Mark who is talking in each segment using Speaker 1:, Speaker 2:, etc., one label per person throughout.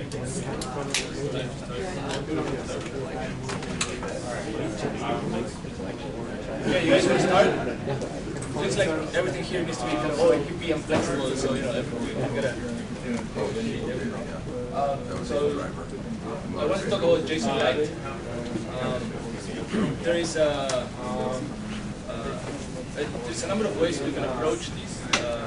Speaker 1: Yeah, you guys want to start? Looks like everything here needs to be kind of OAPP and flexible, so you know everything I'm gonna. So I want to talk about JSON Lite. There's a number of ways we can approach this.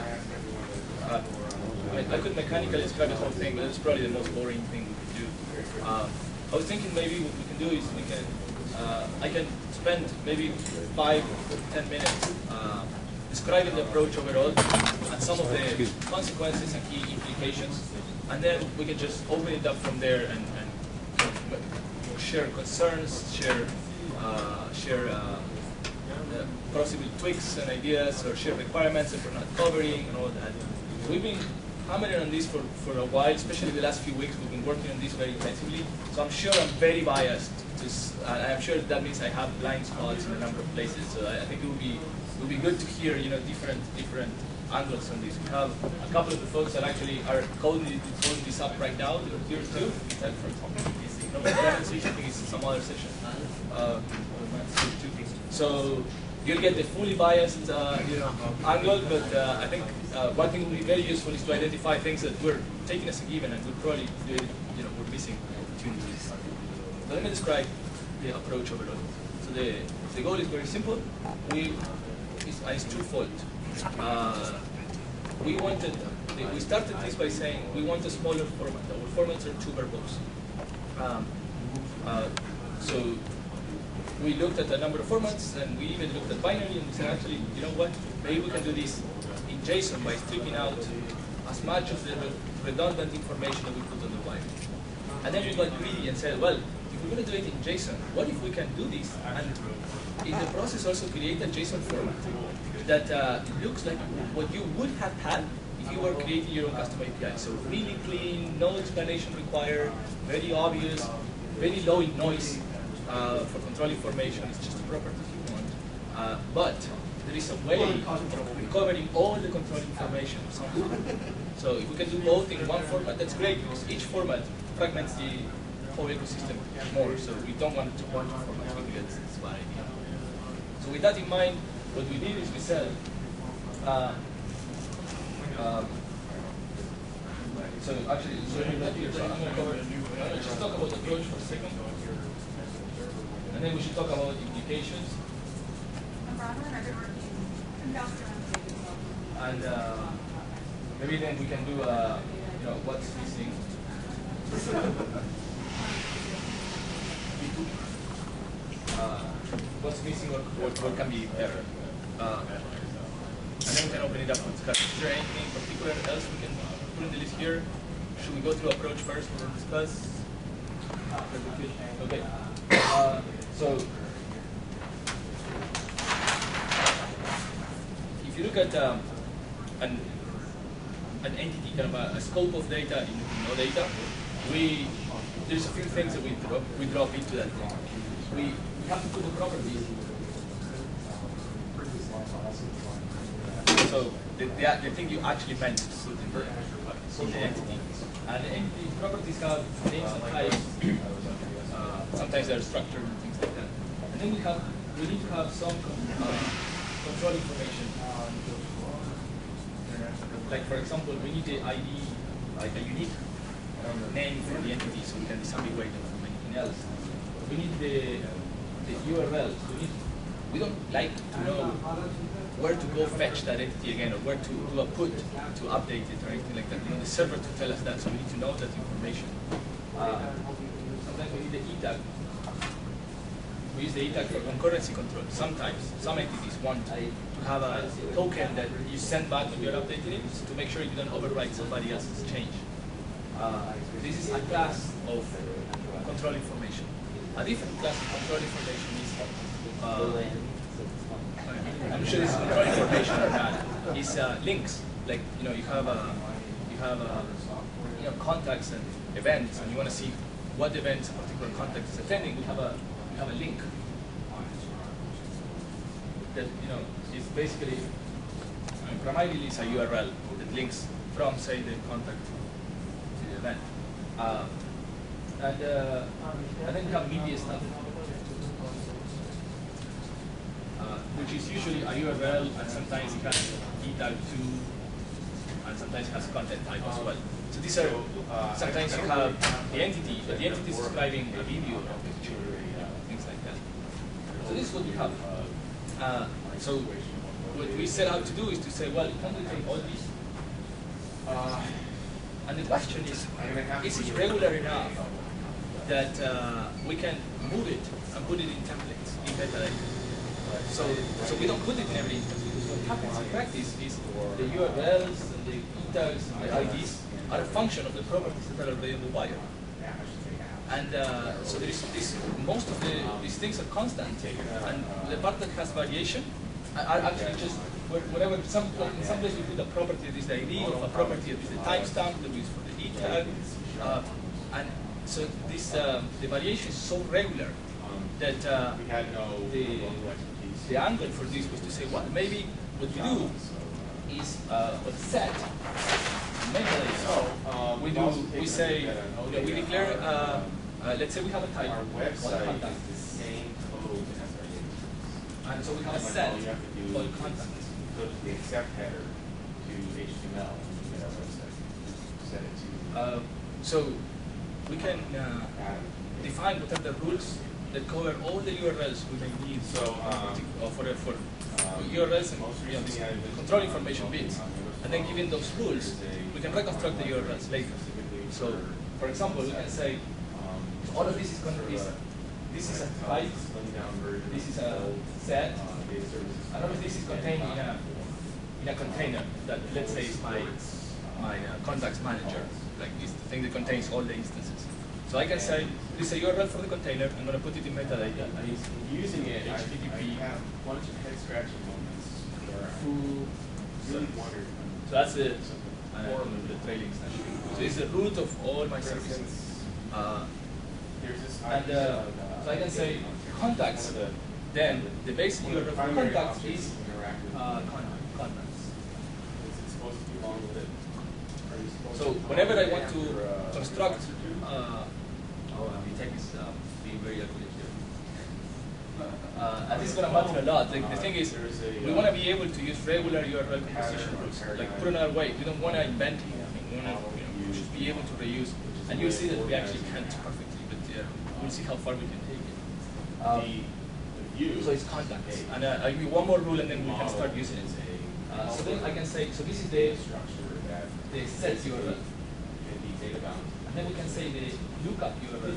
Speaker 1: I could mechanically describe the whole thing, but it's probably the most boring thing we could do. I was thinking maybe what we can do is we can, I can spend maybe 5 to 10 minutes describing the approach overall and some of the consequences and key implications, and then we can just open it up from there and share concerns, share possible tweaks and ideas, or share requirements that we're not covering and all that. So we've been hammering on this for a while, especially the last few weeks. We've been working on this very intensively. So I'm sure I'm very biased. And I'm sure that means I have blind spots in a number of places. So I think it would be good to hear, you know, different angles on this. We have a couple of the folks that actually are coding this up right now. They're here too. That from session, I think it's some other session. So you'll get the fully biased, angle. But I think one thing will be very useful is to identify things that we're taking as a given, and we'll probably do it, we're missing opportunities. So let me describe the approach overall. So the goal is very simple. It's twofold. We started this by saying we want a smaller format. Our formats are too verbose. So we looked at a number of formats, and we even looked at binary, and we said, actually, you know what? Maybe we can do this in JSON by stripping out as much of the redundant information that we put on the wire. And then we got greedy and said, well, if we're going to do it in JSON, what if we can do this and in the process also create a JSON format that looks like what you would have had if you were creating your own custom API. So really clean, no explanation required, very obvious, very low in noise for control information. It's just a property you want. But there is a way of recovering all the control information somehow. So if we can do both in one format, that's great, because each format fragments the whole ecosystem more. So we don't want to bunch of formats. We think it's a bad idea. So with that in mind, what we did is we said, so actually, so I'm going to cover, let's just talk about the approach for a second. And then we should talk about implications. And maybe then we can do, what's missing. What's missing or what can be better. And then we can open it up for discussion. Is there anything particular else we can put in the list here? Should we go through approach first and then discuss? Okay. So if you look at an entity, kind of a scope of data in no data, there's a few things that we drop into that thing. We have to put the properties. So the thing you actually meant to put in the entity. And the entity properties have names and types. Sometimes they're structured and things like that. And then we need to have some control information. Like for example, we need the ID, like a unique name for the entity, so we can disambiguate them from anything else. We need the URL. So we don't like to know where to go fetch that entity again, or where to do a put to update it or anything like that. We need the server to tell us that, so we need to know that information. Sometimes we need the E-tag. We use the E-tag for concurrency control. Sometimes, some entities want to have a token that you send back when you're updating it to make sure you don't overwrite somebody else's change. This is a class of control information. A different class of control information is, I'm sure this is control information or not, is links. Like, you have contacts and events, and you want to see what events a particular contact is attending. We have a link that is basically, primarily is a URL that links from, say, the contact to the event. And then we have media stuff, which is usually a URL, and sometimes it has etag2, and sometimes it has content type as well. So these are, sometimes you have the entity, but the entity is describing a video or a picture, things like that. So this is what we have. So what we set out to do is to say, well, can we take all these? And the question is it regular enough that we can move it and put it in templates, in metadata? So we don't put it in every instance, because what happens in practice is the URLs and the etags and the IDs are a function of the properties that are already in the wire. And so there is this, most of these things are constant, and the part that has variation are actually just whatever, in some place we put a property that is the ID, of a property that is the timestamp that we use for the etag, and so this the variation is so regular that the angle for this was to say, well, maybe what we do is for the set metadata. We say, we declare, let's say we have a type.
Speaker 2: Our website is the same code as our database.
Speaker 1: And so we have a set called content.
Speaker 2: Go to the accept header to HTML and get our website. Set it to.
Speaker 1: So we can define what are the rules that cover all the URLs we may need. So for URLs and this control information bits, and then given those rules, we can reconstruct the URLs later. So, for example, we can say all of this is going to be this is a type, this is a set, and all of this is contained in a container that, let's say, is my contacts manager, like this thing that contains all the instances. So I can say this is a URL for the container. I'm going to put it in metadata, and it's using it HTTP.
Speaker 2: One of your head scratching moments.
Speaker 1: So that's the trailing slash. So it's the root of all my services. And so I can say contacts. Then the basic URL for contacts is contacts. So whenever I want to construct, the tech is being very accurate here. And this is going to matter a lot. Like, the thing is, we want to be able to use regular URL composition rules. Like, put another way, we don't want to invent anything. We want to, we should be able to reuse. And you'll see that we actually can't perfectly, but we'll see how far we can take it. So it's contacts. And I'll give you one more rule, and then we can start using it. So then I can say, so this is the set URL. And then we can say the lookup URL.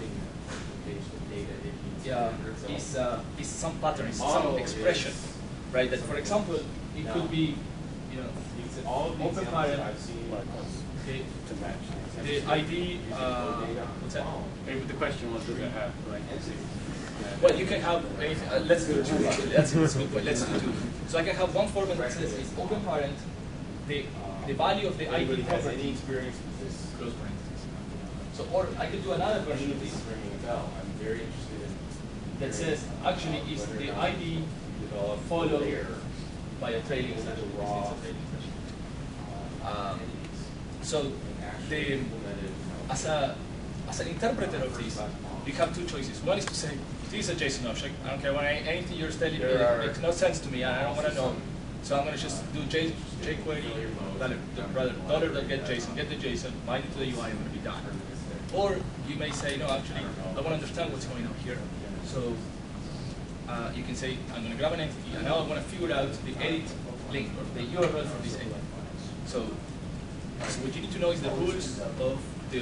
Speaker 1: Is some pattern, is some expression, right? That, for example, it could be, open parent, the ID. What's that?
Speaker 3: Maybe the question was, does it have like?
Speaker 1: Well, you can have. Let's do two. That's a good point. Let's do two. So I can have one format that says it's open parent, the value of the ID property.
Speaker 2: Any experience with this?
Speaker 1: Close parentheses. So, or I could do another version of this.
Speaker 2: Ringing a bell. I'm very interested in.
Speaker 1: That says actually is the ID followed by a trailing slash. So as an interpreter of this, you have two choices. One is to say, this is a JSON object. I don't care what anything you're telling me. It makes no sense to me. I don't want to know. So I'm going to just do jQuery, $.get.json, get the JSON, bind it to the UI, and I'm going to be done. Or you may say, no, actually, I want to understand what's going on here. So you can say, I'm going to grab an entity, and now I want to figure out the edit link, or the URL for this entity. So what you need to know is the rules of the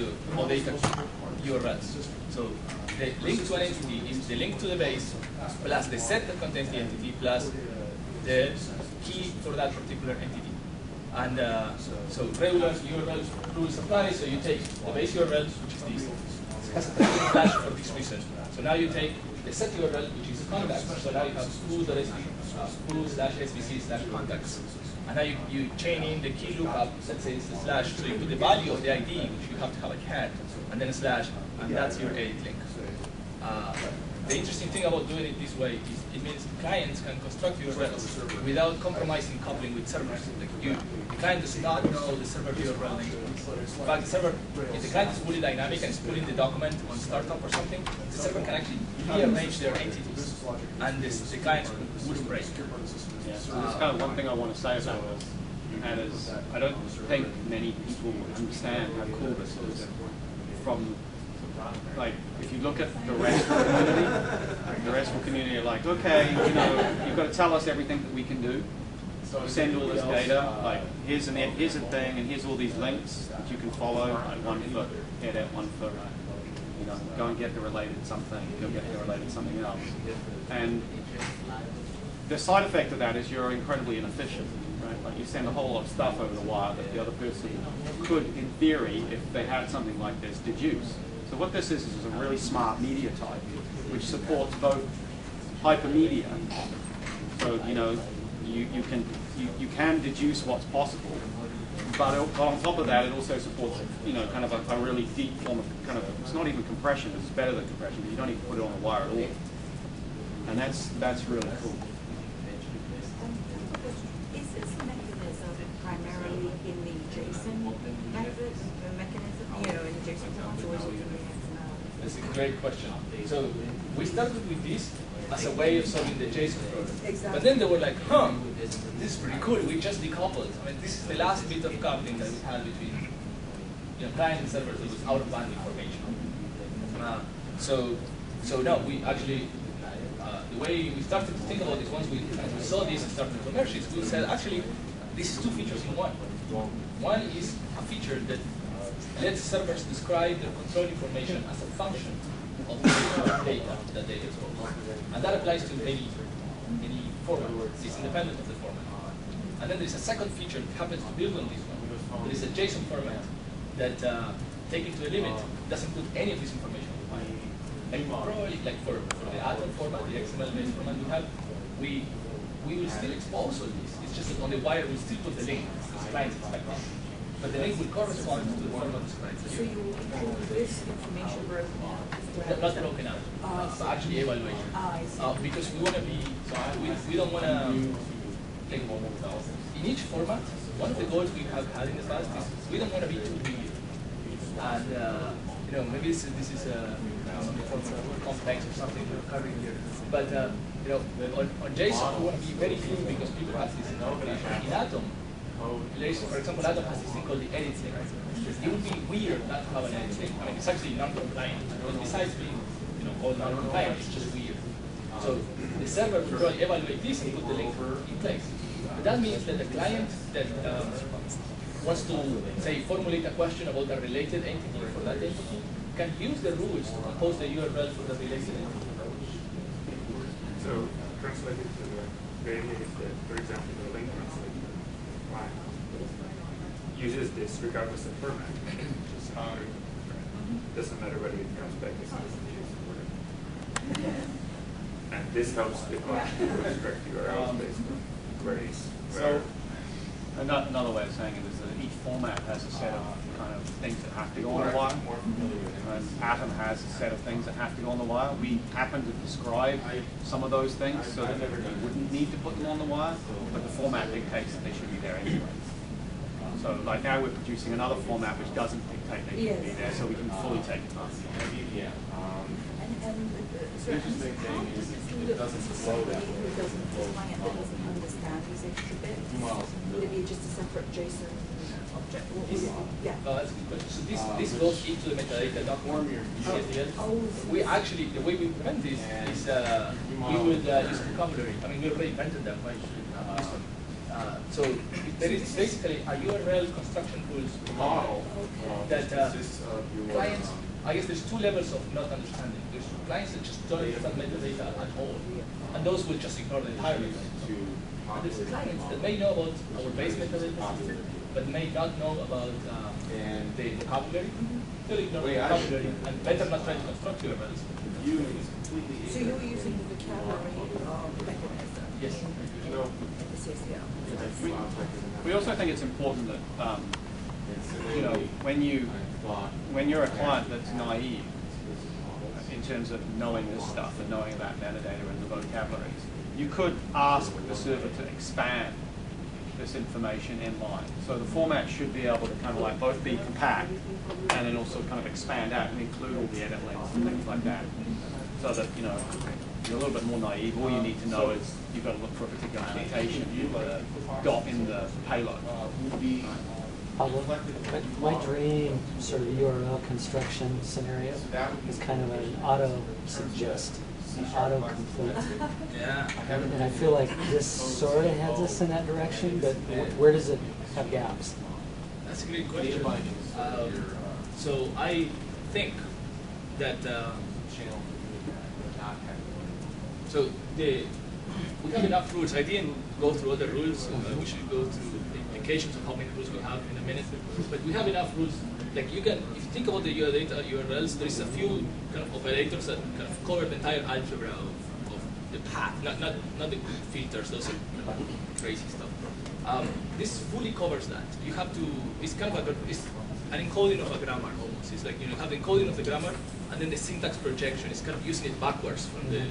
Speaker 1: URLs. So the link to an entity is the link to the base plus the set that contains the entity plus the key for that particular entity. And so regular URL rules apply. So you take the base URL, which is this. It has a slash for this reason. So now you take the set URL, which is contact. So now you have foo/svc/contacts. And now you chain in the key lookup that says the slash. So you put the value of the ID, which you have to have a cat, and then a slash, and that's your edit link. The interesting thing about doing it this way is it means clients can construct URLs without compromising coupling with servers. Like the client does not know the server URL name. In fact, the server, if the client is fully dynamic and is pulling the document on startup or something, the server can actually rearrange their entities, and the client wouldn't break.
Speaker 3: Yeah, so there's kind of one thing I want to say about this, and is I don't think many people understand how cool this is. From like, if you look at the RESTful community are like, okay, you know, you've got to tell us everything that we can do. Send all this data, like here's a thing, and here's all these links that you can follow, like one for edit, one for, you know, go and get the related something, go get the related something else. And the side effect of that is you're incredibly inefficient, right? Like you send a whole lot of stuff over the wire that the other person could, in theory, if they had something like this, deduce. So what this is a really smart media type, which supports both hypermedia. So, you know, you can deduce what's possible, but on top of that, it also supports, you know, kind of a really deep form of kind of, it's not even compression, it's better than compression, but you don't even put it on the wire at all. And that's really cool.
Speaker 4: Is this mechanism primarily in the JSON mechanism, you know, in the JSON format, or is it in the XML?
Speaker 1: That's a great question. So we started with this as a way of solving the JSON problem.
Speaker 4: Exactly.
Speaker 1: But then they were like, huh, this is pretty cool. We just decoupled. I mean, this is the last bit of coupling that we had between, you know, client and server that was out of band information. So no, we actually, the way we started to think about this, once we saw this and started to merge it, we said, actually, this is two features in one. One is a feature that lets servers describe their control information as a function of the data that they expose. And that applies to any format. It's independent of the format. And then there's a second feature that happens to build on this one. There is a JSON format that, taken to a limit, doesn't put any of this information. And probably, like for the Atom format, the XML-based format we have, we will still expose all this. It's just that on the wire we'll still put the link, because clients expect it. But the link will correspond to the format described.
Speaker 4: So you will include this information broken out?
Speaker 1: Not broken out, but actually evaluation.
Speaker 4: I see.
Speaker 1: Because we want to be, we don't want to, like, in each format, one of the goals we have had in the past is we don't want to be too rigid. And, you know, maybe this is complex or something we're covering here. But, you know, on JSON, we want to be very clean because people have this interpretation. In Atom, for example, Atom has this thing called the edit link. It would be weird not to have an edit link. I mean, it's actually non-compliant. But besides being, you know, all non-compliant, it's just weird. So the server will probably evaluate this and put the link in place. But that means that the client that wants to, say, formulate a question about a related entity for that entity can use the rules to compose the URL for the related entity.
Speaker 5: So translated to the value is that, for example, the link translator line uses this regardless of format. Doesn't matter whether it comes back as JSON or whatever. And this helps the client to extract URLs based on queries.
Speaker 3: So another way of saying it is that each format has a set of kind of things that have to go on the wire. And Atom has a set of things that have to go on the wire. We happen to describe some of those things so that we wouldn't need to put them on the wire, but the format dictates that they should be there anyway. So like now we're producing another format which doesn't dictate they should be there, so we can fully take advantage.
Speaker 4: So how does this look for somebody who doesn't, client that doesn't understand these extra bits? Would it be just a separate JSON object? What would it be? Yeah.
Speaker 1: Oh, that's a good question. So this goes into the metadata document. We actually, the way we implement this is we would use vocabulary. I mean, we already invented that by this one. So there is basically a URL construction rules model that clients, I guess there's two levels of not understanding. There's clients that just don't understand metadata at all, and those will just ignore the entire metadata. And there's clients that may know about our base metadata system, but may not know about the vocabulary. They'll ignore the vocabulary and better not try to construct URLs.
Speaker 4: So you're using the vocabulary mechanism?
Speaker 1: Yes.
Speaker 4: In the CCL?
Speaker 3: We also think it's important that you know, when you're a client that's naive, in terms of knowing this stuff and knowing about metadata and the vocabularies. You could ask the server to expand this information inline. So the format should be able to kind of like both be compact and then also kind of expand out and include all the edit links and things like that. So that, you know, you're a little bit more naive. All you need to know is you've got to look for a particular annotation you've got in the payload.
Speaker 6: Pablo, my dream sort of URL construction scenario is kind of an auto-suggest, an auto-complete.
Speaker 1: Yeah.
Speaker 6: And I feel like this sort of heads us in that direction, but where does it have gaps?
Speaker 1: That's a great question. So I think that we have enough rules. I didn't go through all the rules. We should go through the implications of how many rules we have in a minute. But we have enough rules. Like you can, if you think about the URLs, there is a few kind of operators that kind of cover the entire algebra of the path, not the filters. Those are crazy stuff. This fully covers that. You have to. It's kind of it's an encoding of a grammar almost. It's like you have the encoding of the grammar, and then the syntax projection is kind of using it backwards from the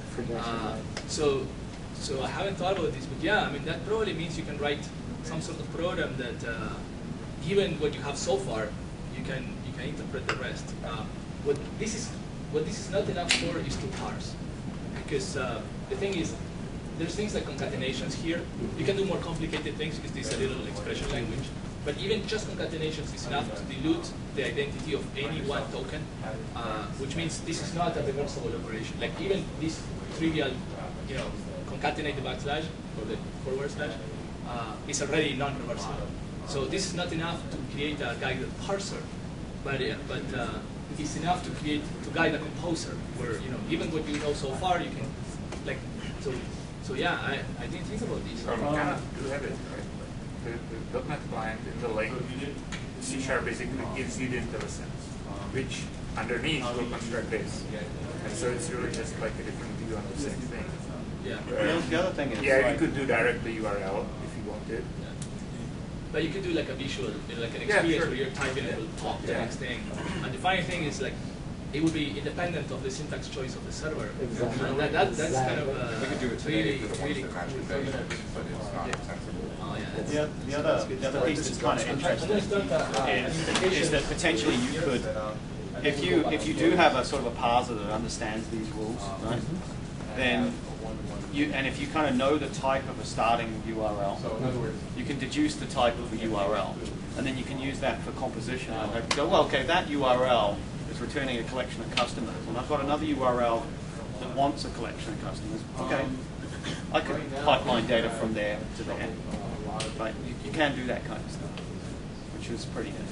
Speaker 1: So I haven't thought about this, but yeah, I mean that probably means you can write some sort of program that, given what you have so far, you can interpret the rest. What this is not enough for is to parse, because the thing is, there's things like concatenations here. You can do more complicated things because this is a little expression language. But even just concatenations is enough to dilute the identity of any one token, which means this is not a reversible operation. Like even this trivial, concatenate the backslash or the forward slash is already non-reversible. So this is not enough to create a guided parser, but it's enough to guide a composer where given what you know so far, you can So yeah, I didn't think about this.
Speaker 5: You kind of do have it, right? The .NET client in the link, C# basically gives you the IntelliSense, which underneath will construct this. And so it's really just like a different view on the same thing.
Speaker 1: Yeah.
Speaker 3: The other thing is,
Speaker 5: you could do directly URL if you wanted.
Speaker 1: Yeah. But you could do like a visual, like an experience where you're typing it will pop the next thing. And the funny thing is like, it would be independent of the syntax choice of the server.
Speaker 6: Exactly.
Speaker 1: And that's kind of
Speaker 2: We could do it today for the ones that match the data, but it's not sensible.
Speaker 1: Oh yeah.
Speaker 3: the other piece that's kind of interesting is that potentially you could, if you do have a sort of a parser that understands these rules, right? Then and if you kind of know the type of a starting URL, you can deduce the type of a URL, and then you can use that for composition. And go, well, okay, that URL is returning a collection of customers, and I've got another URL that wants a collection of customers. Okay, I could pipeline data from there to there, but you can do that kind of stuff, which is pretty good.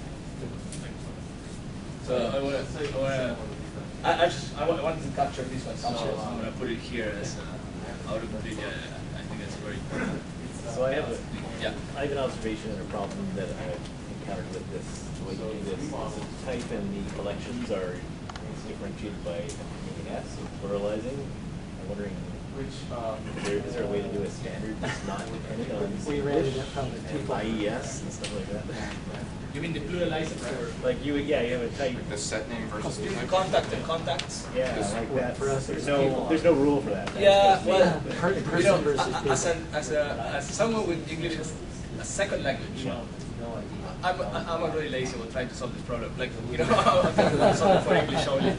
Speaker 1: So I wanted to capture this one somehow. I'm going to put it here as autocomplete. I think that's very important.
Speaker 7: So I have an observation and a problem that I've encountered with this. The way you do this, the type and the collections are differentiated by an S, so pluralizing. I'm wondering, is there a way to do a standard that's not dependent on
Speaker 6: We rated it from the people.
Speaker 7: IES and stuff like that?
Speaker 1: You mean the pluralizer for
Speaker 7: Like you have a type.
Speaker 2: Like the set name versus the type.
Speaker 1: contact and contacts?
Speaker 7: Yeah, like that.
Speaker 6: For us,
Speaker 7: There's no rule for that.
Speaker 1: Yeah, well,
Speaker 6: person versus people.
Speaker 1: as someone with English as a second language, I'm already lazy about trying to solve this problem. Like, I'm trying to solve it for English only.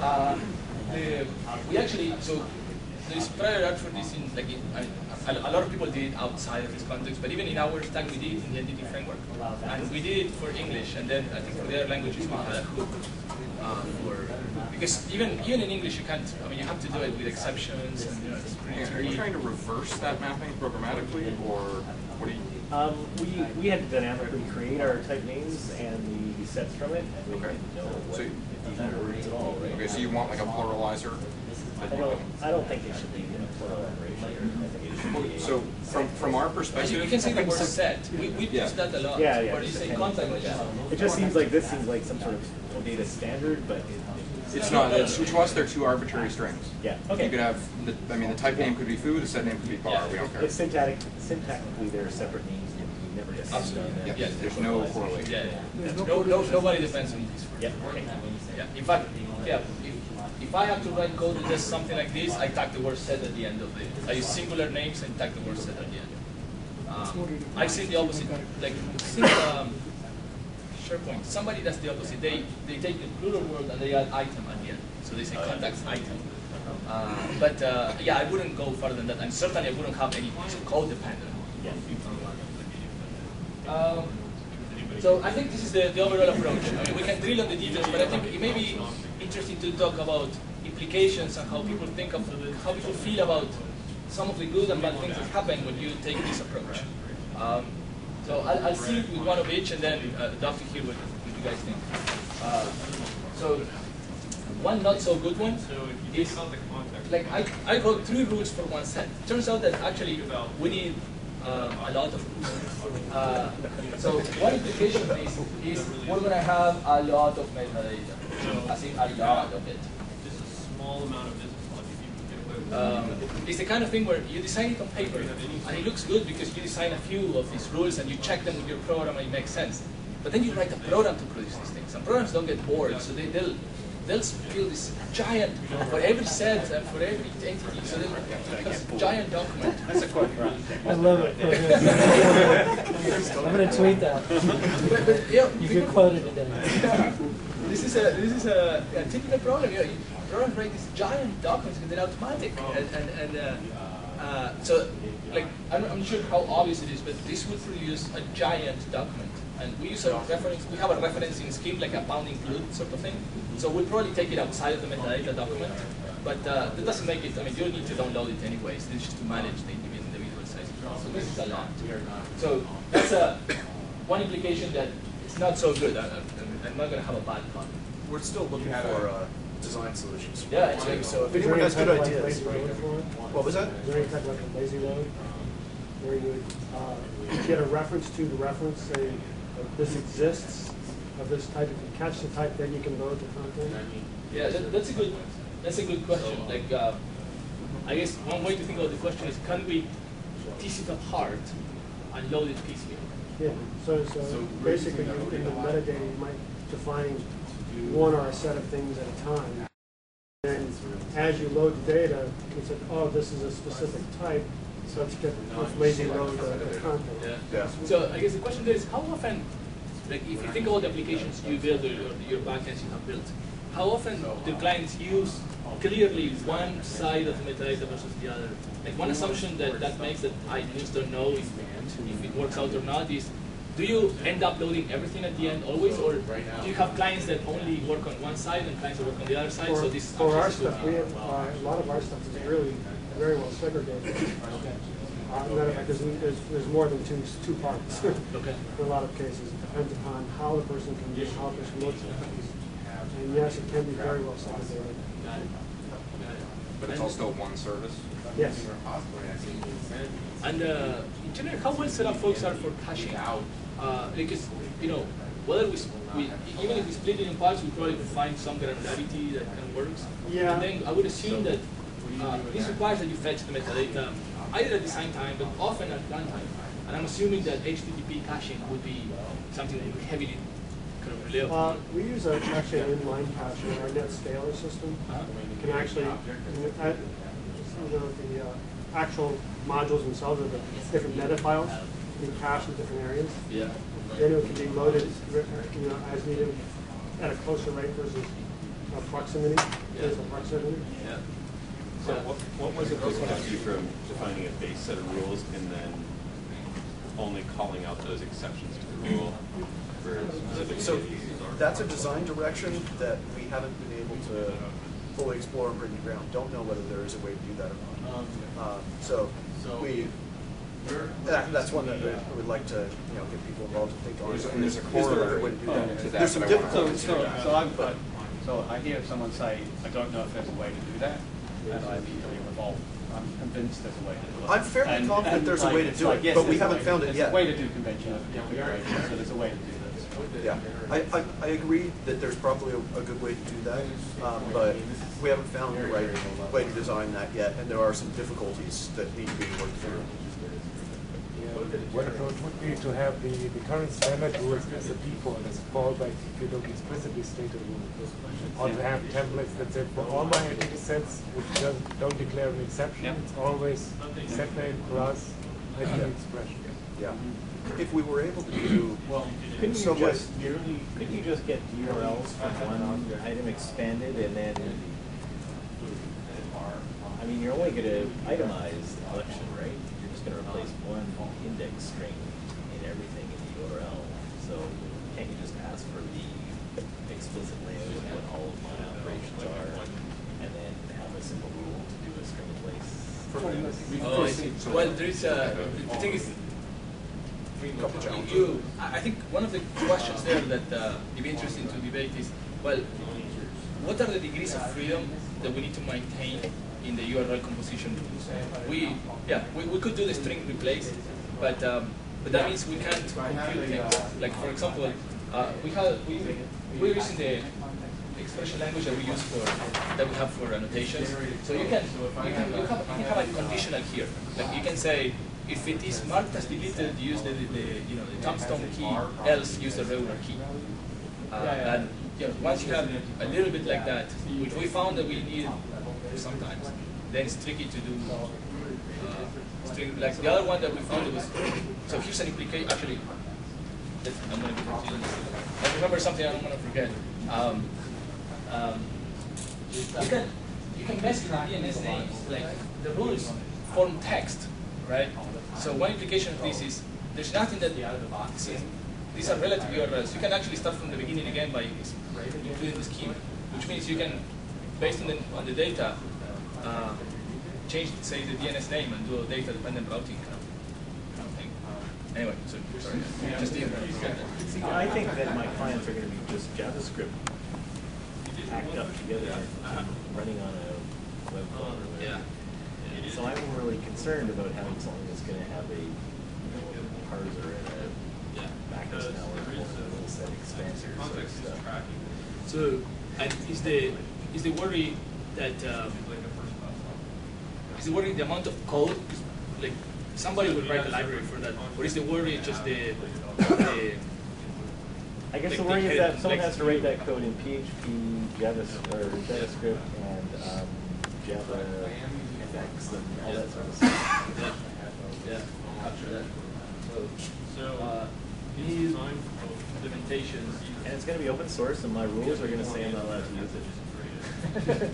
Speaker 1: We actually, so there's prior art for this a lot of people did it outside of this context, but even in our stack we did it in the entity framework. And we did it for English, and then I think for the other languages we had a hook. Because even in English you can't, you have to do it with exceptions, and it's pretty
Speaker 2: Are you trying to reverse that mapping programmatically, or what do you?
Speaker 7: We had to dynamically create our type names and the sets from it, and we didn't know what
Speaker 2: So-
Speaker 7: if these are words at all, right?
Speaker 2: Okay, so you want like a pluralizer?
Speaker 7: I don't think it should be a plural operation. I think it should be.
Speaker 2: So from our
Speaker 1: You
Speaker 2: perspective,
Speaker 1: can say the word set. We use that a lot.
Speaker 7: Yeah.
Speaker 1: Or you say contact.
Speaker 7: It just seems like this seems like some sort of data standard, but
Speaker 2: it's not. To us, they're two arbitrary strings.
Speaker 7: yeah.
Speaker 2: You
Speaker 7: Okay.
Speaker 2: could have, the type name could be food, the set name could be bar.
Speaker 1: Yeah.
Speaker 2: We don't care.
Speaker 7: If syntactically they're separate names, you never just.
Speaker 1: Absolutely.
Speaker 2: Yeah, there's no correlation.
Speaker 1: Yeah. Nobody depends on these.
Speaker 7: Yeah. Okay.
Speaker 1: Yeah. In fact, if I have to write code that does something like this, I tag the word set at the end of it. I use singular names and tag the word set at the end. I've seen the opposite. Like, SharePoint, somebody does the opposite. They take the plural word and they add item at the end. So they say contacts item. Yeah, I wouldn't go further than that, and certainly I wouldn't have any piece of code dependent. So I think this is the overall approach. I mean, we can drill on the details, but I think it may be interesting to talk about implications and how people think of how people feel about some of the good and bad things that happen when you take this approach. So I'll see with one of each, and then Dr. here what you guys think. So one not so good one is, like, I wrote 3 rules for one set. Turns out that actually we need a lot of rules. So one implication is we're going to have a lot of metadata. I think a lot of it.
Speaker 8: Just a small amount of business logic.
Speaker 1: It's the kind of thing where you design it on paper, and it looks good because you design a few of these rules and you check them with your program and it makes sense. But then you write a program to produce these things, and programs don't get bored, so they'll build this giant, for every set and for every entity, so they'll make this giant document.
Speaker 3: That's a quote, right?
Speaker 6: I love it. I'm going to tweet that.
Speaker 1: But, you know,
Speaker 6: You could quote it today.
Speaker 1: This is a typical program. You know, programs write these giant documents because they're automatic, so like I'm not sure how obvious it is, but this would produce a giant document, and we use a reference. We have a referencing scheme, like a bound include sort of thing. So we'll probably take it outside of the metadata document, but that doesn't make it. I mean, you need to download it anyways. It's just to manage the individual size. So this is a lot. So that's one implication that it's not so good. I'm not going to have a bad comment.
Speaker 9: We're still looking for design solutions.
Speaker 1: Yeah, I think so.
Speaker 9: If anyone has good
Speaker 6: Like
Speaker 9: ideas.
Speaker 6: lazy load for it?
Speaker 9: What was that?
Speaker 10: Is there any type of like a lazy load where you would get a reference to the reference, say this exists of this type? If you catch the type, then you can load the content.
Speaker 1: Yeah, that's a good question. Like, I guess one way to think about the question is, can we tease it apart and load it piecemeal?
Speaker 10: Yeah. So basically, in the metadata, you might define one or a set of things at a time. And as you load the data, it's like, oh, this is a specific type. So let's get let's lazy load the content.
Speaker 1: Yeah. So I guess the question there is, how often, like if you think about the applications you build or your backends you have built, how often do clients use clearly one side of the metadata versus the other? Like one assumption that makes that I just don't know if it works out or not is, do you end up loading everything at the end always, or do you have clients that only work on one side and clients that work on the other side? So this
Speaker 10: for our stuff, we have a lot of our stuff is really very well segregated. Matter of fact, there's more than two parts.
Speaker 1: Okay.
Speaker 10: In a lot of cases, it depends upon how the person can do, how the person looks at things. And yes, it can be very well segregated.
Speaker 9: But it's also one service?
Speaker 10: Yes.
Speaker 1: And in general, how well set up folks are for caching out? Because, you know, whether we even if we split it in parts, we probably can find some granularity that kind of works.
Speaker 10: Yeah.
Speaker 1: And then I would assume that this requires that you fetch the metadata either at design time, but often at runtime. And I'm assuming that HTTP caching would be something that you heavily kind of rely upon.
Speaker 10: We use actually an inline cache in our NetScaler system. Can actually, the actual modules themselves are the different meta files be cached in different areas.
Speaker 1: Yeah.
Speaker 10: Then it can be loaded, as needed at a closer rate versus proximity. There's the proximity.
Speaker 1: Yeah.
Speaker 7: So what was it that stopped you from defining a base set of rules and then only calling out those exceptions to the rule for specific
Speaker 9: So
Speaker 7: cases?
Speaker 9: that's a design direction that we haven't been able to fully explore and bring to ground. Don't know whether there is a way to do that or not. So that's one that I would like to get people involved and think on.
Speaker 2: And there's a
Speaker 9: Is there a
Speaker 2: corollary
Speaker 9: way to do that?
Speaker 2: to that
Speaker 9: There's some
Speaker 2: that I wanna
Speaker 9: difficulties.
Speaker 3: So I hear someone say, I don't know if there's a way to do that, and I immediately revolt. I'm convinced there's a way to do it.
Speaker 9: I'm fairly confident there's a way to do it,
Speaker 3: yes,
Speaker 9: but we
Speaker 3: there's a
Speaker 9: haven't
Speaker 3: way.
Speaker 9: found it
Speaker 3: There's
Speaker 9: yet.
Speaker 3: a way to do conventional configuration, so there's a way to do this.
Speaker 9: Yeah, I agree that there's probably a good way to do that, but we haven't found the right way to design that yet, and there are some difficulties that need to be worked through.
Speaker 11: one approach would be to have the current standard rules as a default, as a fallback if you don't explicitly state a rule. Or to have templates that say for all my entity sets which don't declare an exception, it's always set name plus entity expression.
Speaker 9: Yeah. If we were able to do
Speaker 7: Couldn't
Speaker 9: so
Speaker 7: you
Speaker 9: much,
Speaker 7: just couldn't you just get URLs from one item expanded and then I mean you're only gonna itemize the collection, right? You're just gonna replace one index string in everything in the URL. So can't you just ask for the explicit layout of what all of my operations are and then have a simple rule to do a string replace?
Speaker 1: Oh, I see. Well, there is the thing is, I think one of the questions there that it'd be interesting to debate is, well, what are the degrees of freedom that we need to maintain in the URL composition? We could do the string replace, but that means we can't compute things. Like for example, we're using the expression language that we use that we have for annotations. So you can have a conditional here. Like you can say, if it is marked as deleted, use the tombstone key, else use the regular key. And once you have a little bit like that, which we found that we need sometimes, then it's tricky to do string. Like the other one that we found was, so here's an implication. Actually, I'm going to continue this. I remember something I don't want to forget. You can mess with the DNS names. Like the rules form text, right? So one implication of this is there's nothing that these are relative URLs. You can actually start from the beginning again by including the schema, which means you can, based on the data, change, say, the DNS name and do a data-dependent routing kind of thing. Anyway, so sorry, just
Speaker 7: See, I think that my clients are going to be just JavaScript packed up together, running on a web phone or whatever. So I'm really concerned about having something that's going to have a parser and a backup network and a little set expander sort of stuff.
Speaker 1: So, and is the worry that is the worry the amount of code? Like somebody would write a library for that, or is the worry just the
Speaker 7: I guess the worry is that someone has to write that code in PHP, JavaScript, and Java FX, and all that sort of stuff.
Speaker 1: Yeah. Capture that. So, these implementations,
Speaker 7: and it's going to be open source, and my rules are going to say I'm not allowed to use it.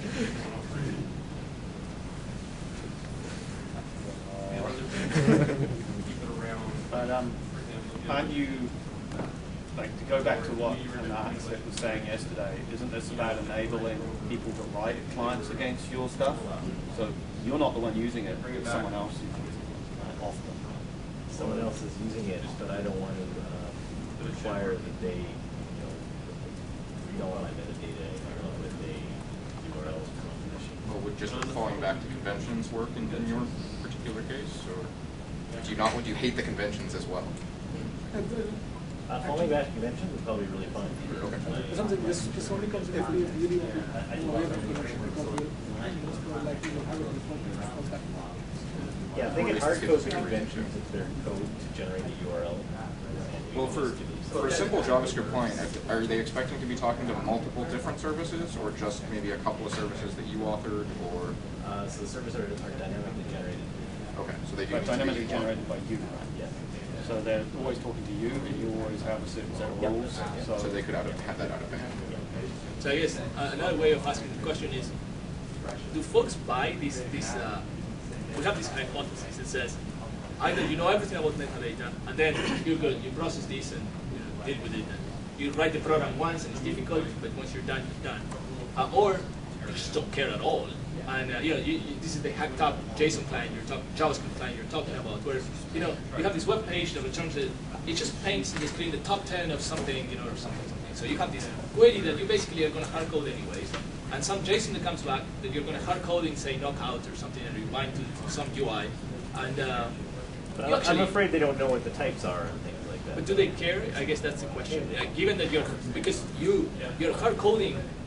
Speaker 3: But aren't you, like, to go back to what Anahset was saying yesterday, isn't this about enabling people to write clients against your stuff? So you're not the one using it, it's someone else using it often.
Speaker 7: Someone else is using it, but I don't want to require that they, read all my metadata with a URL composition.
Speaker 12: Well, would just falling back to conventions work in your particular case, or would you hate the conventions as well?
Speaker 7: Falling back to conventions is probably really fun.
Speaker 10: Something this only comes if we really want to move away from convention because we like to have it.
Speaker 7: Yeah, I think it hard codes the conventions if they're code to generate a URL.
Speaker 12: Well, for a simple JavaScript client, are they expecting to be talking to multiple different services, or just maybe a couple of services that you authored, or?
Speaker 7: So the services are dynamically generated.
Speaker 12: Okay, so they do.
Speaker 3: But dynamically generated by you.
Speaker 7: Yeah.
Speaker 3: So they're always talking to you, and you always have a certain set of rules.
Speaker 12: So they could have that out of band.
Speaker 1: So I guess another way of asking the question is, do folks buy this? We have this hypothesis that says either you know everything about metadata, and then you're good, you process this and deal with it. And you write the program once and it's difficult, but once you're done, you're done. Or you just don't care at all. And this is the hacked up JSON client JavaScript client you're talking about, where you have this web page that returns it just paints in the screen the top 10 of something, or something. So you have this query that you basically are going to hard code anyways, and some JSON that comes back that you're going to hard code in, say, knockout or something, and rebind to some UI. And
Speaker 7: but I'm afraid they don't know what the types are and things like that.
Speaker 1: But do they care? I guess that's the question. Given that because you're hard coding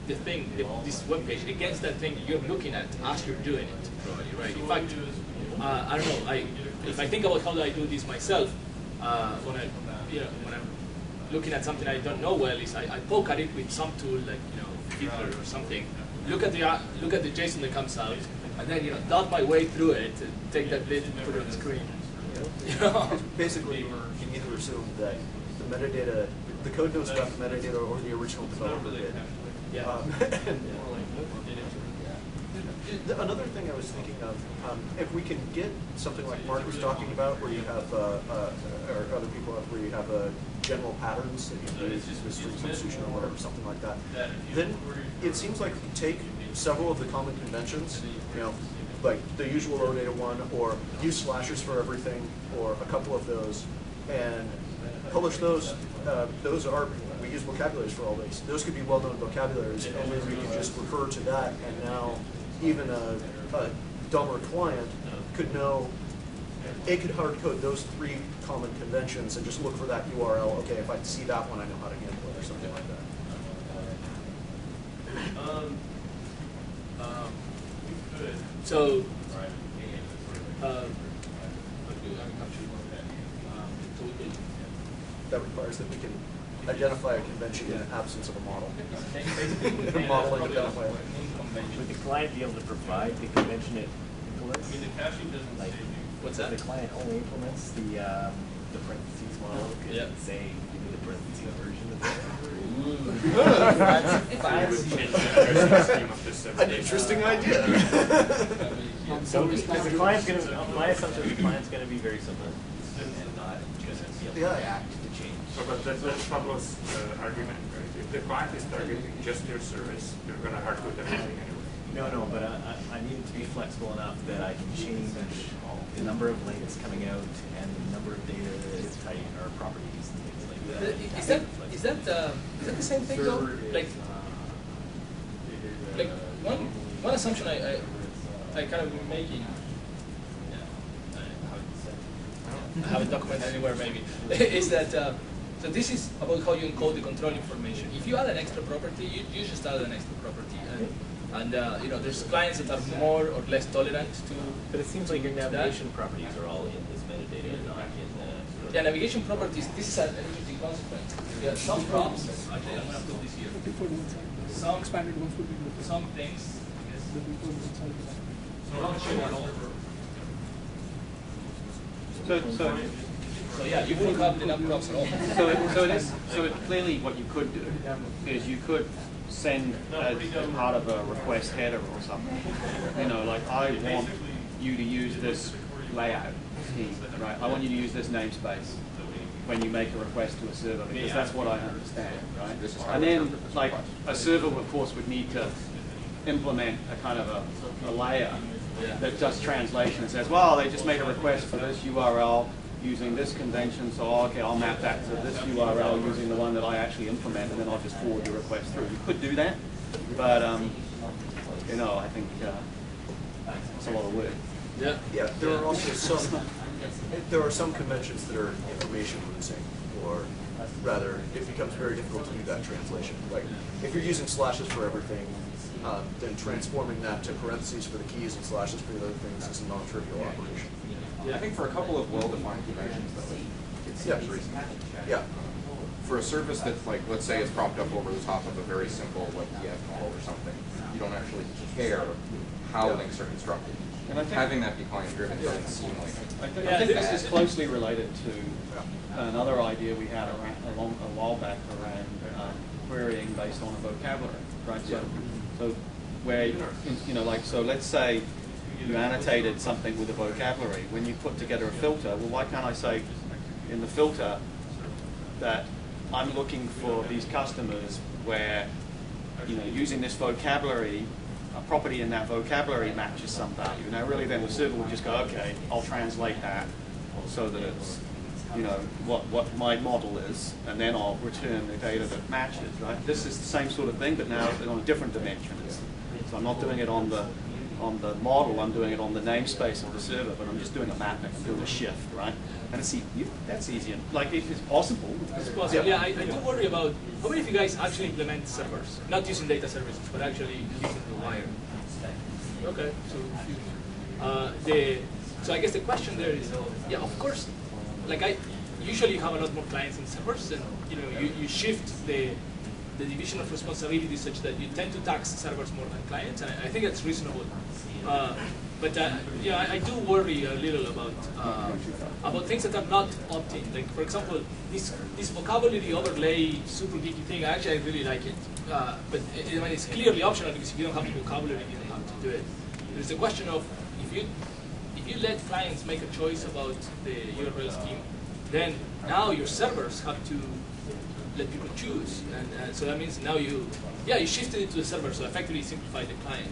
Speaker 1: the thing, this web page against that thing you're looking at as you're doing it, probably, right? In fact, I don't know. If I think about how do I do this myself, when I'm looking at something I don't know well, is I poke at it with some tool like Hitler or something. Look at the JSON that comes out, and then dot my way through it, and take that bit and put it on the screen.
Speaker 9: Basically, you can either assume that the metadata, the code knows about the metadata, or the original developer did.
Speaker 1: Yeah.
Speaker 9: Another thing I was thinking of, if we can get something like Mark was talking about, where you have, or other people have, where you have general patterns that you use with string substitution or whatever, something like that, then it seems like we take several of the common conventions, like the usual OData one, or use slashers for everything, or a couple of those, and publish those. We use vocabularies for all these. Those could be well-known vocabularies, and then we can just refer to that, and now even a dumber client could know, it could hard code those 3 common conventions and just look for that URL. Okay, if I see that one, I know how to handle it, or something like that.
Speaker 1: So,
Speaker 9: that requires that we can identify a convention in the absence of a model. Modeling identifier.
Speaker 7: Would the client be able to provide the convention it implements? Like,
Speaker 1: what's that?
Speaker 7: The client only implements the parentheses model. Could it say, give me the parentheses version of that?
Speaker 9: An interesting idea.
Speaker 7: So the client's going to, my assumption is the client's going to be very simple and not going to be able to react to change.
Speaker 5: So, but that's Pablo's argument, right? If the client is targeting just your service, you're going to hardcode everything anyway.
Speaker 7: No, but I need it to be flexible enough that I can change the number of links coming out and the number of data type or properties and things like that.
Speaker 1: Is that the same thing though? Like one assumption I kind of been making. I haven't documented anywhere maybe. Is that so this is about how you encode the control information. If you add an extra property, you just add an extra property. And there's clients that are more or less tolerant to.
Speaker 7: But it seems like your navigation properties are all in this metadata, and not in the.
Speaker 1: Yeah, navigation properties. This is an interesting consequence. Yeah, some props. Actually, I'm going to put this here. Some expanded ones would be good. Some things. So yeah, you wouldn't have enough props at all.
Speaker 3: So clearly, what you could do is you could send as part of a request header or something. Like I want you to use this layout scheme, right? I want you to use this namespace when you make a request to a server, because that's what I understand, right? And then, like, a server, of course, would need to implement a kind of a layer that does translation and says, well, they just made a request for this URL using this convention, so okay, I'll map that to this URL using the one that I actually implement, and then I'll just forward the request through. You could do that, but I think it's a lot of work.
Speaker 9: Yeah. There are also some conventions that are information losing, or rather, it becomes very difficult to do that translation. Like if you're using slashes for everything, then transforming that to parentheses for the keys and slashes for the other things is a non-trivial operation.
Speaker 12: I think for a couple of well-defined conventions, though, it seems reasonable.
Speaker 9: Yeah.
Speaker 12: For a service that's like, let's say it's propped up over the top of a very simple WebDF call or something, you don't actually care how links are constructed.
Speaker 3: And I think
Speaker 12: having that be client-driven doesn't seem like.
Speaker 3: I think this is closely related to another idea we had a while back around querying based on a vocabulary, right? So where so let's say you annotated something with a vocabulary. When you put together a filter, well, why can't I say in the filter that I'm looking for these customers where, using this vocabulary, a property in that vocabulary matches some value. Now, really, then the server will just go, okay, I'll translate that so that it's, what my model is, and then I'll return the data that matches, right? This is the same sort of thing, but now on a different dimension. So I'm not doing it on the on the model, I'm doing it on the namespace of the server, but I'm just doing a mapping, I'm doing a shift, right? And it's that's easy. Like, it's possible.
Speaker 1: It's possible. Yeah, I do worry about how many of you guys actually implement servers, not using data services, but actually using the wire. Okay, so so I guess the question there is, yeah, of course, like I usually have a lot more clients than servers, and you shift the division of responsibility such that you tend to tax servers more than clients, and I think that's reasonable. But yeah, I do worry a little about things that are not opt-in. Like, for example, this vocabulary overlay super geeky thing. Actually, I really like it, but it's clearly optional because if you don't have the vocabulary, you don't have to do it. There's a question of if you let clients make a choice about the URL scheme, then now your servers have to let people choose, and so that means now you shifted it to the server, so effectively simplify the client.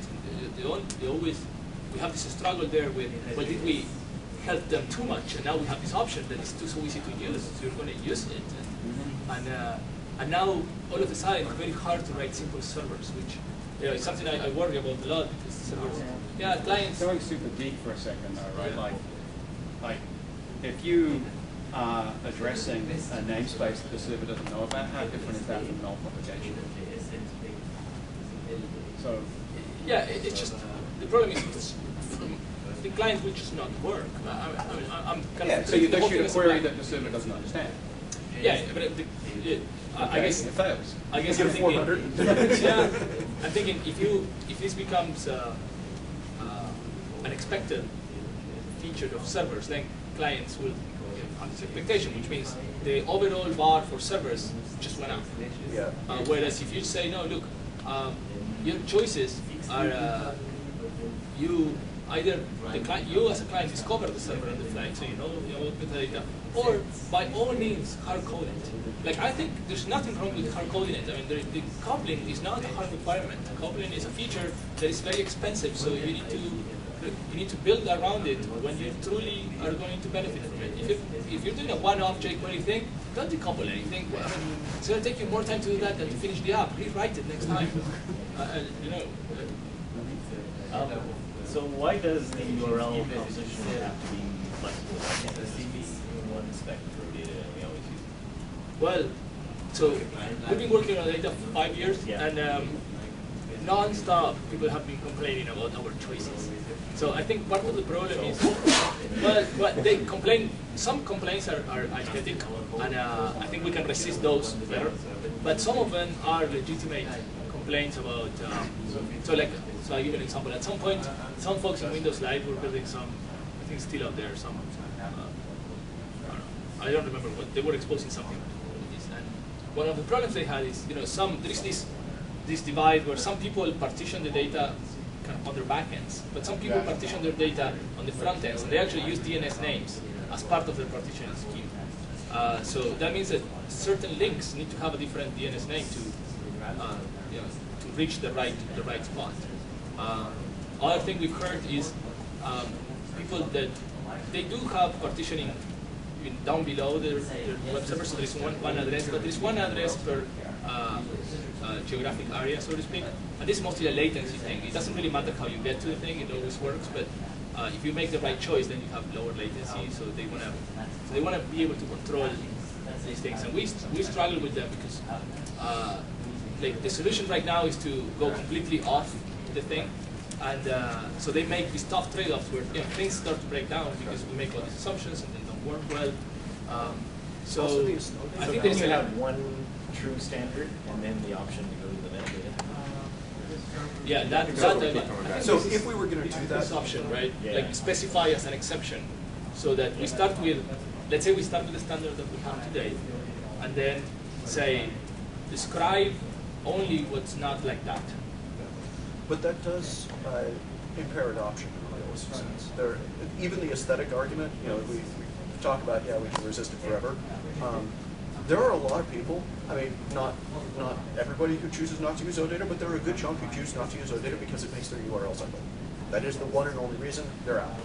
Speaker 1: We have this struggle there with, well, did we help them too much, and now we have this option that is so easy to use, so you're going to use it, and now all of a sudden it's very hard to write simple servers, which is something I worry about a lot, because servers, clients.
Speaker 3: Going super deep for a second though, right? Like if you are addressing a namespace that the server doesn't know about, how different is that from null propagation? So
Speaker 1: yeah, it's just the problem is the client will just not work. I'm kind of
Speaker 3: so you issue a query that the server doesn't understand.
Speaker 1: Yeah, but I guess
Speaker 3: it fails.
Speaker 1: I guess I'm thinking, I'm thinking if this becomes an expected feature of servers, then clients will have this expectation, which means the overall bar for servers just went up.
Speaker 9: Yeah.
Speaker 1: Whereas if you say, no, look, your choices are you as a client discover the server on the fly, so you know what metadata, or by all means hard code it. Like, I think there's nothing wrong with hard coding it. I mean, the coupling is not a hard requirement. Coupling is a feature that is very expensive, so you need to build around it when you truly are going to benefit from it. If you're doing a one-off jQuery thing, don't decouple anything. Well, I mean, it's going to take you more time to do that than to finish the app. Rewrite it next time.
Speaker 7: So why does the URL composition have to be flexible? Like one spec for data we always use?
Speaker 1: Well, so we've been working on data for 5 years, and non-stop people have been complaining about our choices. So I think part of the problem is, well, they complain. Some complaints are aesthetic, and I think we can resist those better. But some of them are legitimate complaints about. So I give an example. At some point, some folks in Windows Live were building some, I think it's still out there, some, I don't remember what, they were exposing something. And one of the problems they had is, there is this divide where some people partition the data kind of on their backends, but some people partition their data on the front ends, and they actually use DNS names as part of their partitioning scheme. So that means that certain links need to have a different DNS name to reach the right spot. Other thing we've heard is people that they do have partitioning down below their web server, so there is one address, but there is one address per geographic area, so to speak. And this is mostly a latency thing. It doesn't really matter how you get to the thing; it always works. But if you make the right choice, then you have lower latency. So they want to be able to control these things, and we struggle with them because like the solution right now is to go completely off the thing, and so they make these tough trade-offs where things start to break down because we make all these assumptions and they don't work well. So I think
Speaker 7: then you have one true standard and then the option to go to the metadata.
Speaker 1: Yeah,
Speaker 9: so if we were going to do that
Speaker 1: option, right? Like specify as an exception, so that we start with, let's say we start with the standard that we have today, and then say describe only what's not like that.
Speaker 9: But that does impair adoption in a real sense. Even the aesthetic argument, we talk about, we can resist it forever. There are a lot of people, I mean, not everybody who chooses not to use OData, but there are a good chunk who choose not to use OData because it makes their URLs ugly. That is the one and only reason they're out.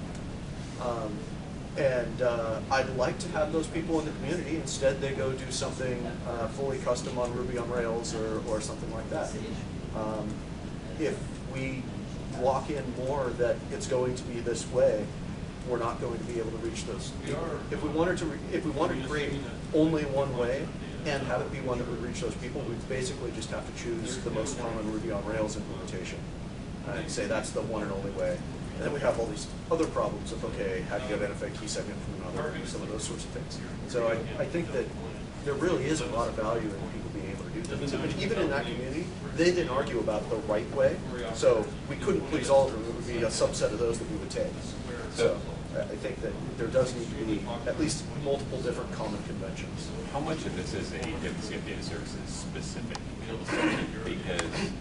Speaker 9: I'd like to have those people in the community. Instead, they go do something fully custom on Ruby on Rails or something like that. If we lock in more that it's going to be this way, we're not going to be able to reach those people. If we wanted to create only one way and have it be one that would reach those people, we'd basically just have to choose the most common Ruby on Rails implementation and say that's the one and only way. And then we have all these other problems of, okay, how do you identify a key segment from another, and some of those sorts of things. So I think that there really is a lot of value in people being able to do things. And even in that community, they didn't argue about the right way. So we couldn't please all of them. It would be a subset of those that we would take. So I think that there does need to be at least multiple different common conventions.
Speaker 13: How much of this is a WCF data services specific? Because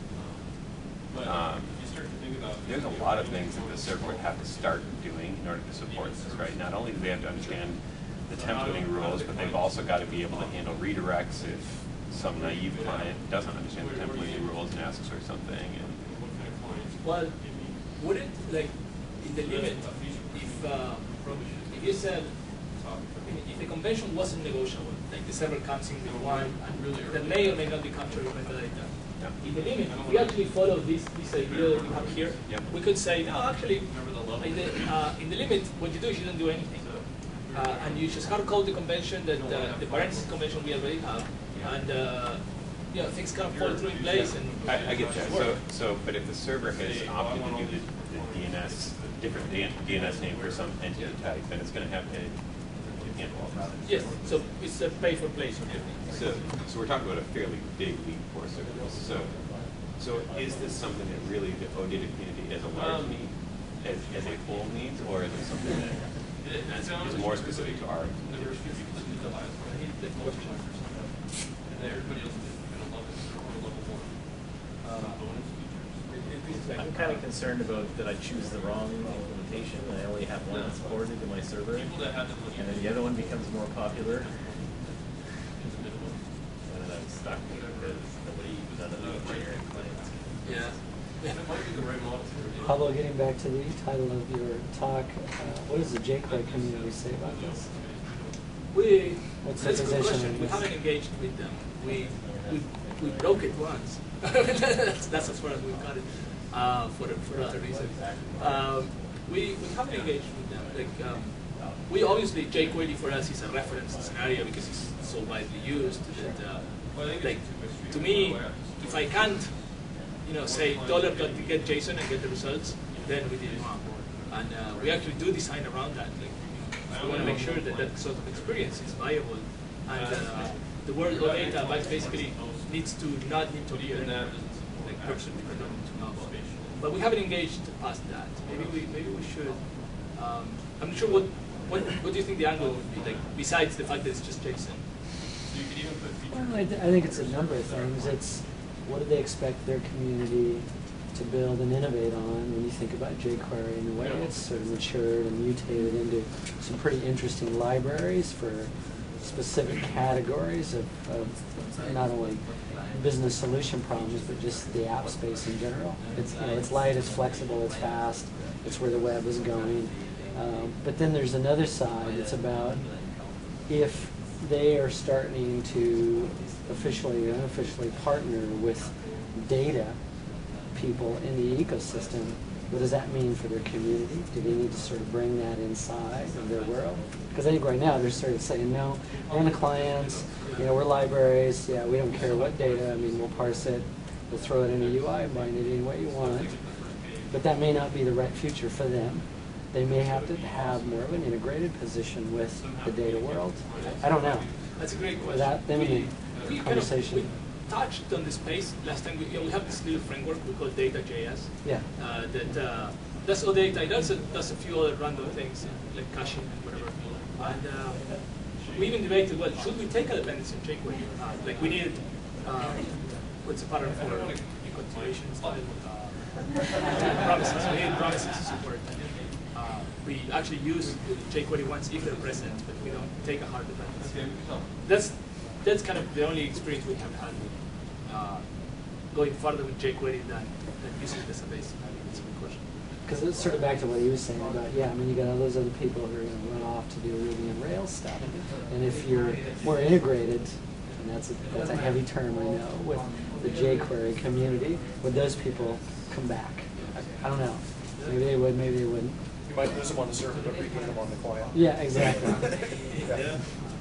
Speaker 13: there's a lot of things that the server would have to start doing in order to support this, right? Not only do they have to understand the templating rules, but they've also got to be able to handle redirects if some naive client doesn't understand the templating rules and asks for something. And
Speaker 1: well, wouldn't, like, in the limit, if you said, if the convention wasn't negotiable, like the server comes in with one, and that may or may not be captured with metadata. In the limit, if we actually follow this idea that we have here, we could say, no, actually, in the limit, what you do is you don't do anything. And you just hard code the convention that the parentheses convention we already have, and you know, things kind of fall through in place. And
Speaker 13: I get that. So, but if the server has opted to do the DNS, different DNS name for some entity type, then it's going to have to handle all that.
Speaker 1: Yes. So it's a pay for play.
Speaker 13: So we're talking about a fairly big leap for servers. So is this something that really the OData community as a large need, as a whole needs, or is it something that is more specific to our community?
Speaker 7: I'm kind of concerned about that I choose the wrong implementation and I only have one supported in my server, and then the other one becomes more popular, and then I'm stuck because none of the engineering clients.
Speaker 1: Yeah.
Speaker 6: Pablo, getting back to the title of your talk, what does the jQuery community say about this? What's the position?
Speaker 1: We haven't engaged with them. We broke it once. that's as far as we've got it for other reasons. We haven't engaged with them. Like we obviously jQuery for us is a reference scenario because it's so widely used that like to me, if I can't say $get JSON and get the results, then we did it wrong. And we actually do design around that. Like, we want to make sure that that sort of experience is viable. And the word OData basically needs to not need to be like person dependent to know. But we haven't engaged past that. Maybe we should. I'm not sure what do you think the angle would be, like besides the fact that it's just JSON?
Speaker 6: Well, I think it's a number of things. It's what do they expect their community to build and innovate on when you think about jQuery and the way it's sort of matured and mutated into some pretty interesting libraries for specific categories of not only business solution problems, but just the app space in general. It's it's light, it's flexible, it's fast, it's where the web is going. But then there's another side. It's about if they are starting to officially or unofficially partner with data people in the ecosystem, what does that mean for their community? Do they need to sort of bring that inside of their world? Because I think right now they're sort of saying, no, we're the clients, we're libraries, yeah, we don't care what data, I mean, we'll parse it, we'll throw it in a UI, bind it any way you want. But that may not be the right future for them. They may have to have more of an integrated position with the data world. I don't know.
Speaker 1: That's a great question.
Speaker 6: Without them in the conversation.
Speaker 1: We touched on the space last time. We have this little framework we call Data.js.
Speaker 6: Yeah.
Speaker 1: That's all data. It does a few other random things like caching and whatever. And we even debated, well, should we take a dependency on jQuery or not? Like we needed what's the pattern for continuation style promises. We needed promises to support. We actually use jQuery once if they're present, but we don't take a hard dependency. That's kind of the only experience we have had going further with jQuery than using it as a base. It's a good question.
Speaker 6: Because it's sort of back to what he was saying about, yeah, I mean, you got all those other people who are going to run off to do Ruby and Rails stuff. And if you're more integrated, and that's a heavy term, I know, with the jQuery community, would those people come back? I don't know. Maybe they would, maybe they wouldn't.
Speaker 9: You might lose them on the server, but regain them on the client.
Speaker 6: Yeah, exactly.
Speaker 9: Yeah.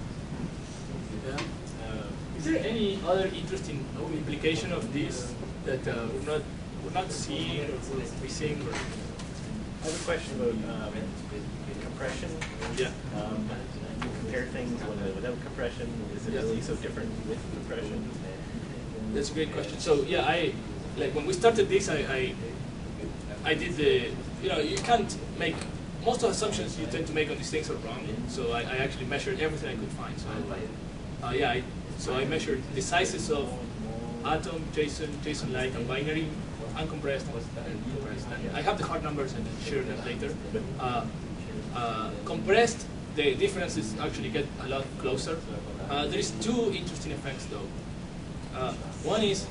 Speaker 1: Is there any other interesting implication of this that we're not seeing or we're missing? Or?
Speaker 7: I have a question about compression.
Speaker 1: Yeah.
Speaker 7: You compare things without compression. Is it really so different with compression?
Speaker 1: That's a great question. So yeah, like when we started this, I did the, you can't make, most of the assumptions you tend to make on these things are wrong. So I actually measured everything I could find. So so I measured the sizes of Atom, JSON, JSON-like, and binary, uncompressed and compressed. And I have the hard numbers and share them later. Compressed, the differences actually get a lot closer. There is two interesting effects though. One is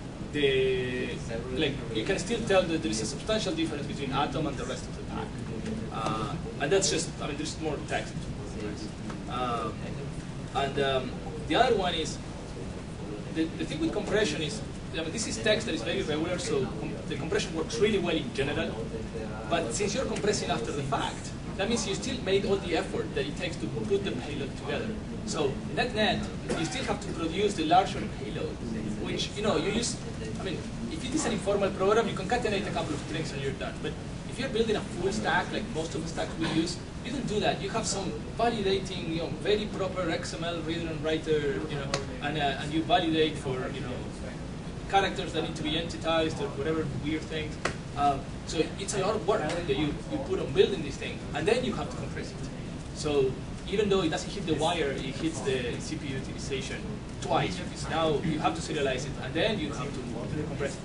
Speaker 1: you can still tell that there is a substantial difference between Atom and the rest of the pack. And that's just, there's more text. The other one is, the thing with compression is, this is text that is very regular, so the compression works really well in general. But since you're compressing after the fact, that means you still made all the effort that it takes to put the payload together. So net, you still have to produce the larger payload, which, you use, if it is an informal program, you concatenate a couple of strings and you're done. But if you're building a full stack, like most of the stacks we use, you don't do that. You have some validating, very proper XML reader and writer, and you validate for, characters that need to be entitized or whatever weird things. So it's a lot of work that you put on building this thing, and then you have to compress it. So even though it doesn't hit the wire, it hits the CPU utilization twice. Because now you have to serialize it, and then you have to compress it.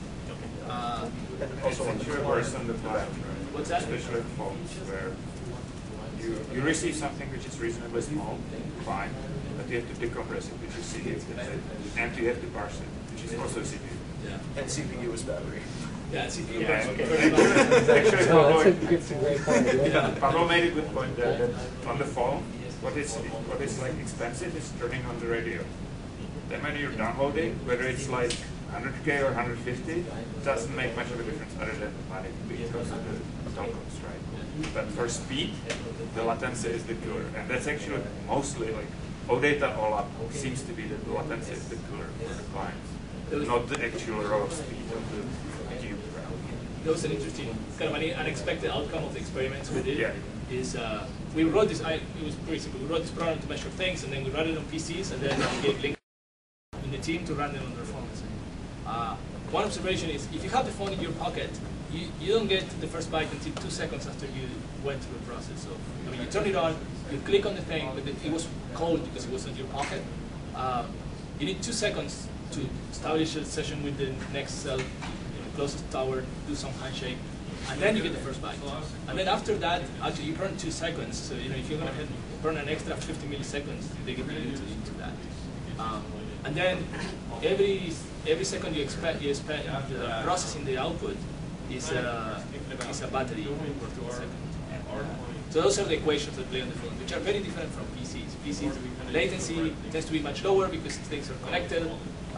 Speaker 5: Also on the fly.
Speaker 1: What's that?
Speaker 5: Especially phones where you receive something which is reasonably small, fine, but you have to decompress it, which is CPU, and you have to parse it, which is also CPU.
Speaker 1: Yeah.
Speaker 9: And CPU is battery.
Speaker 1: Yeah, CPU.
Speaker 5: Yeah,
Speaker 1: Okay.
Speaker 6: That's a great point.
Speaker 5: Pablo made a good point there that on the phone, what is like expensive is turning on the radio. Then when you're downloading, whether it's like 100K or 150, it doesn't make much of a difference other than money because of the tokens, right? But for speed, the latency is the killer, and that's actually mostly like OData all up seems to be that the latency is the killer for the clients, not the actual raw speed of the cube.
Speaker 1: That was an interesting, kind of an unexpected outcome of the experiments we did.
Speaker 5: Yeah.
Speaker 1: Is we wrote this. It was pretty simple. We wrote this program to measure things, and then we ran it on PCs, and then we gave links in the team to run it on their phones. One observation is, if you have the phone in your pocket, you don't get the first byte until 2 seconds after you went through the process. So you turn it on, you click on the thing, but it was cold because it was in your pocket. You need 2 seconds to establish a session with the next cell, closest tower, do some handshake, and then you get the first byte. And then after that, actually you burn 2 seconds. So if you're going to burn an extra 50 milliseconds, they get into that. And then every second you spend processing the output is a battery per 2 seconds. So those are the equations that play on the phone, which are very different from PCs. PCs latency tends to be much lower because things are connected,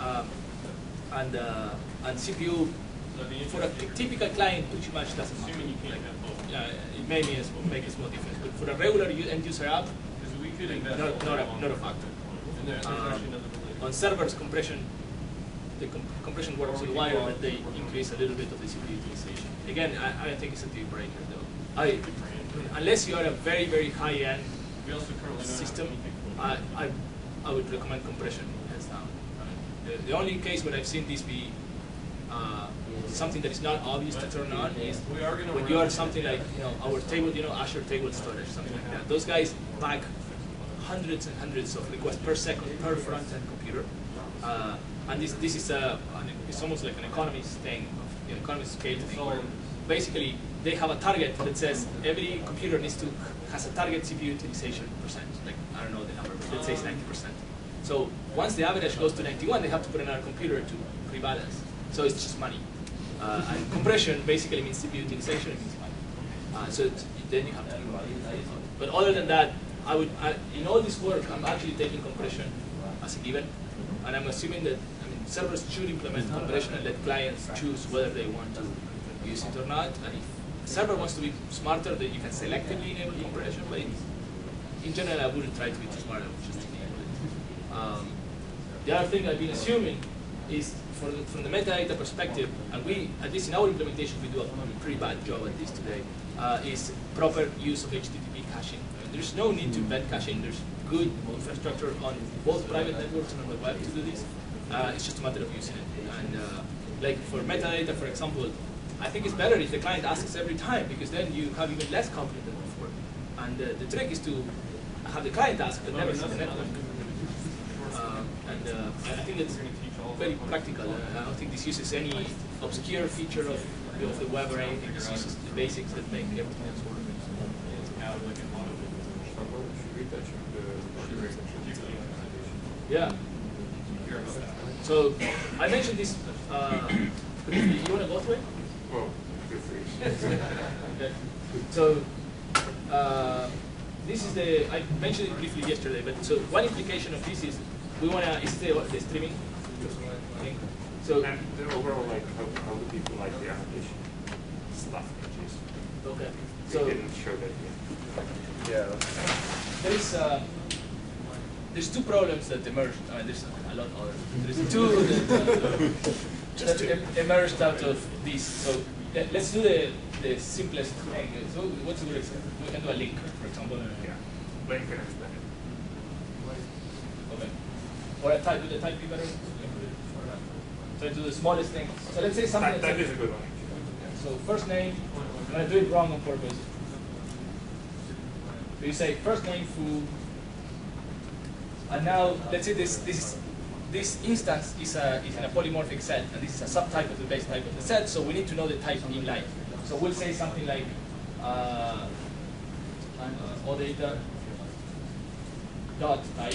Speaker 1: and CPU for a typical client pretty much doesn't matter. It may make a small difference, but for a regular end user app, not a factor. On servers, compression, the compression works so wire that they increase a little bit of the CPU utilization. Again, I don't think it's a deal breaker though. Unless you are a very, very high-end system, I would recommend compression hands down. The only case where I've seen this be something that is not obvious to turn on is when you are something like our table, Azure table storage, something like that. Those guys pack hundreds and hundreds of requests per second per front-end computer, and this is it's almost like an economist thing, economist scale thing, where basically they have a target that says every computer has a target CPU utilization percent. Like I don't know the number, but let's say it's 90%. So once the average goes to 91, they have to put another computer to rebalance. So it's just money. And compression basically means CPU utilization, it means money. So then you have to rebalance. But other than that, in all this work, I'm actually taking compression as a given, and I'm assuming that servers should implement compression and let clients choose whether they want to use it or not. And if the server wants to be smarter, then you can selectively enable compression. But in general, I wouldn't try to be too smart. I would just enable it. The other thing I've been assuming is from the metadata perspective, and we, at least in our implementation, we do a pretty bad job at this today, is proper use of HTTP caching. There's no need to embed caching. There's good infrastructure on both private networks and on the web to do this. It's just a matter of using it. And like for metadata, for example, I think it's better if the client asks every time, because then you have even less conflict than before. And the trick is to have the client ask, but never see the network. I think it's very practical. I don't think this uses any obscure feature of the web or anything. This uses the basics that make everything else work. Yeah. So I mentioned this. You want to go through it?
Speaker 5: Well,
Speaker 1: okay. So this is I mentioned it briefly yesterday, but so one implication of this is we want to the streaming thing. So
Speaker 5: and the overall, like, how do people like the application stuff in JSON?
Speaker 1: Okay.
Speaker 5: So we didn't show that yet.
Speaker 9: Yeah.
Speaker 1: There's two problems that emerged. I mean, there's a lot other. There's two that emerged out of this. So let's do the simplest thing. So what's a good example? We can do a link, for example.
Speaker 5: Yeah. Link and explain it.
Speaker 1: Okay. Or a type. Would the type be better? Try to do the smallest thing. So let's say something.
Speaker 5: That is a good one.
Speaker 1: So first name. I'm gonna do it wrong on purpose. So you say first name foo. And now, let's say this instance is in a polymorphic set, and this is a subtype of the base type of the set, so we need to know the type in line. So we'll say something like OData dot type,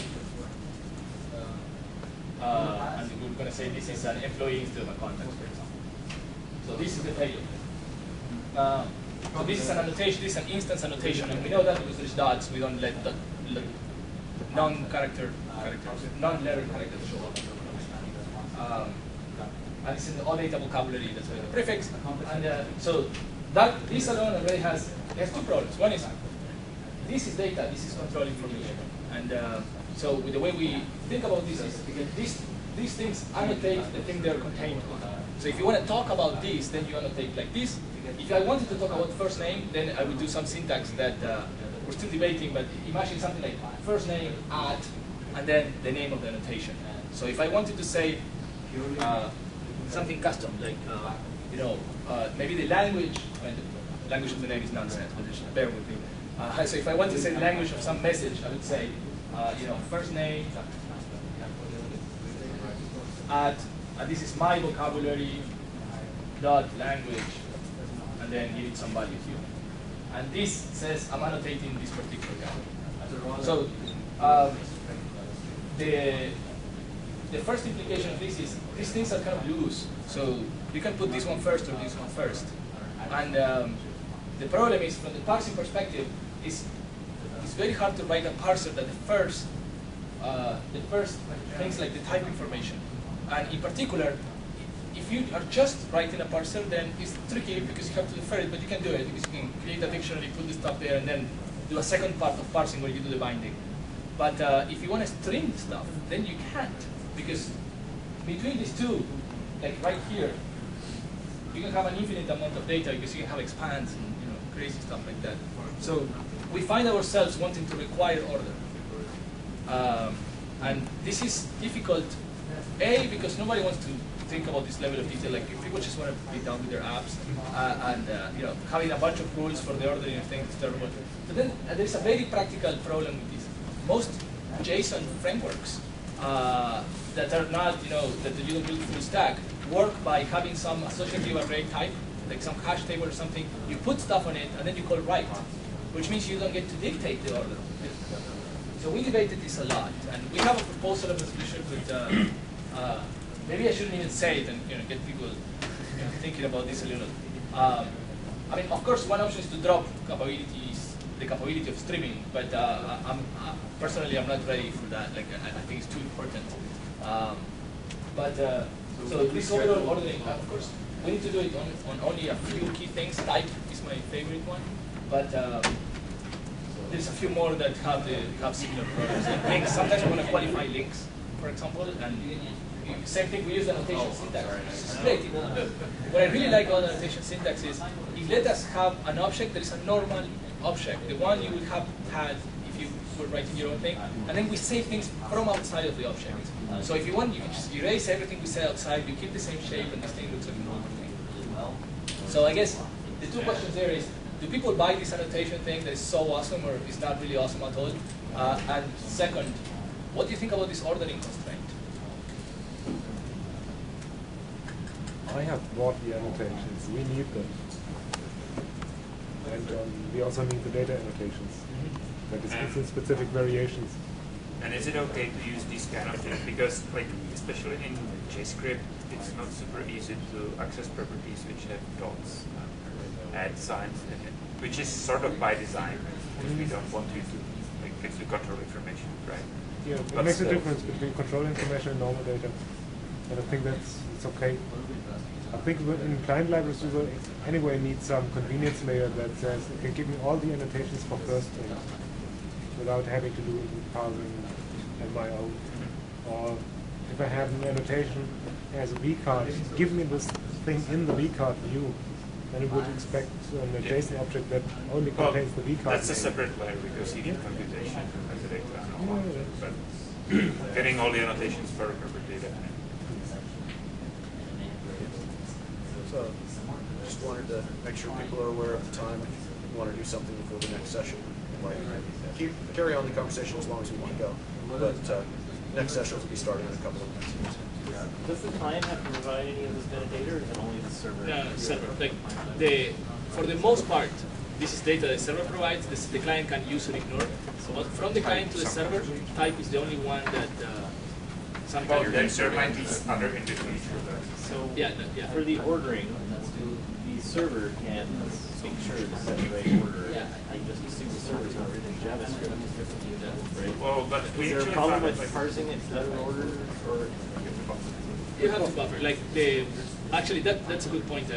Speaker 1: and we're going to say this is an employee instead of a contact, for example. So this is the payload. So this is an annotation, this is an instance annotation, and we know that because there's dots, we don't let non-letter characters show up. And it's in the OData vocabulary, that's why the prefix. And so this alone already has two problems. One is, this is data, this is control information. And so with the way we think about this is, these things annotate the thing they're contained on. So if you want to talk about this, then you annotate like this. If I wanted to talk about first name, then I would do some syntax that we're still debating, but imagine something like first name, at, and then the name of the annotation. So if I wanted to say something custom, like, maybe the language, the language of the name is nonsense, but just bear with me. So if I want to say the language of some message, I would say, first name, at, and this is my vocabulary, dot language, and then give it some value here. And this says I'm annotating this particular guy. So the first implication of this is these things are kind of loose. So you can put this one first or this one first. And the problem is, from the parsing perspective, it's very hard to write a parser that the first things like the type information. And in particular, if you are just writing a parser, then it's tricky because you have to defer it, but you can do it because you can create a dictionary, put the stuff there, and then do a second part of parsing where you do the binding. But if you want to string stuff, then you can't, because between these two, like right here, you can have an infinite amount of data because you can have expands and crazy stuff like that. So we find ourselves wanting to require order, and this is difficult. A, because nobody wants to think about this level of detail. Like, people just want to be done with their apps, and having a bunch of rules for the ordering of things is terrible. But then there's a very practical problem with this. Most JSON frameworks that are not, that you don't build full stack, work by having some associative array type, like some hash table or something. You put stuff on it, and then you call write, which means you don't get to dictate the order. So we debated this a lot, and we have a proposal of a solution, but maybe I shouldn't even say it and get people thinking about this a little. I mean, of course, one option is to drop the capability of streaming, but personally, I'm not ready for that. Like, I think it's too important. So this overall ordering, of course, we need to do it on only a few key things. Type is my favorite one, but there's a few more that have similar problems. And links, sometimes we want to qualify links, for example, and same thing, we use the notation syntax. It's great. What I really like about the notation syntax is it let us have an object that is a normal object, the one you would have had if you were writing your own thing, and then we say things from outside of the object. So if you want, you can just erase everything we say outside, you keep the same shape, and this thing looks like a normal thing. So I guess the two questions there is, do people buy this annotation thing that is so awesome or is not really awesome at all? And second, what do you think about this ordering constraint?
Speaker 11: I have bought the annotations. We need them. And we also need the data annotations. That is in specific variations.
Speaker 5: And is it okay to use these kind of things? Because, like, especially in JScript, it's not super easy to access properties which have dots, add signs, which is sort of by design, because we don't want you to actually control information, right?
Speaker 11: Yeah, it makes a difference between control information and normal data. And I think it's okay. I think in client libraries we will anyway need some convenience layer that says it can give me all the annotations for first thing without having to do parsing on my own. Or if I have an annotation as a vcard, give me this thing in the vcard view, then it would expect a JSON object that only contains the vcard.
Speaker 5: That's a separate layer because you need computation as a data analyzer. But getting all the annotations for corporate data.
Speaker 9: So, just wanted to make sure people are aware of the time. If you want to do something before the next session, like carry on the conversation as long as you want to go. But next session will be starting in a couple of minutes.
Speaker 7: Does the client have to provide any of this metadata, or is it only the server?
Speaker 1: Server. Like for the most part, this is data the server provides. The client can use or ignore. But from the client to the server, type is the only one that sometimes.
Speaker 5: Then there might be other individuals.
Speaker 7: So for the ordering, the server can make sure to set the right order.
Speaker 1: Yeah.
Speaker 7: I just assume the server is not written in JavaScript, right?
Speaker 5: Well, but
Speaker 7: is there a problem with parsing it to that order, or?
Speaker 1: You have to buffer. Like actually, that's a good point.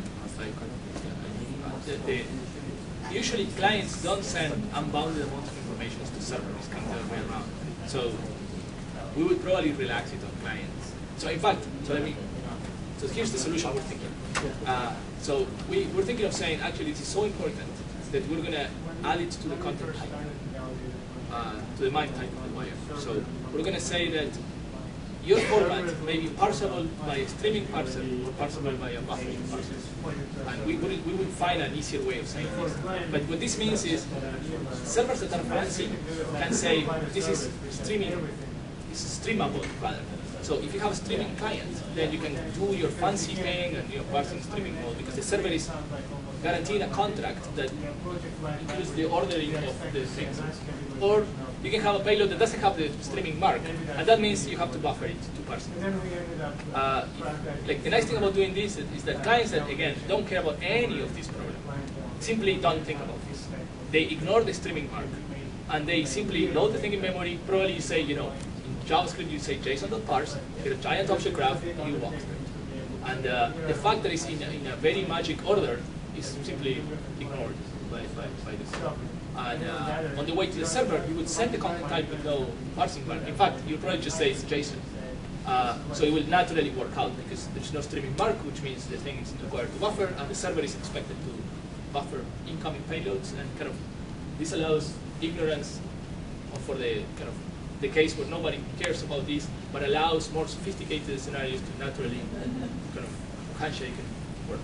Speaker 1: Usually clients don't send unbounded amounts of information to servers. It's kind of the other way around. So we would probably relax it on clients. So in fact, so here's the solution we're thinking. So we're thinking of saying, actually, this is so important that we're going to add it to the content type, to the MIME type of the wire. So we're going to say that your format may be parsable by a streaming parser or parsable by a buffering parser. And we would find an easier way of saying this. But what this means is servers that are fancy can say this is streaming, this is streamable rather. So if you have a streaming client, then you can do your fancy thing and parsing streaming mode because the server is guaranteeing a contract that includes the ordering of the things. Or you can have a payload that doesn't have the streaming mark, and that means you have to buffer it to parse it. Like the nice thing about doing this is that clients that again don't care about any of these problems simply don't think about this. They ignore the streaming mark, and they simply load the thing in memory. Probably you say, in JavaScript you say JSON.parse, get a giant object graph, you walk through it. And the fact that it's in a very magic order is simply ignored by the server. And on the way to the server, you would send the content type with no parsing mark. In fact, you probably just say it's JSON. So it will naturally work out because there's no streaming mark, which means the thing is required to buffer, and the server is expected to buffer incoming payloads, and kind of this allows ignorance for the kind of the case where nobody cares about this, but allows more sophisticated scenarios to naturally kind of handshake and work.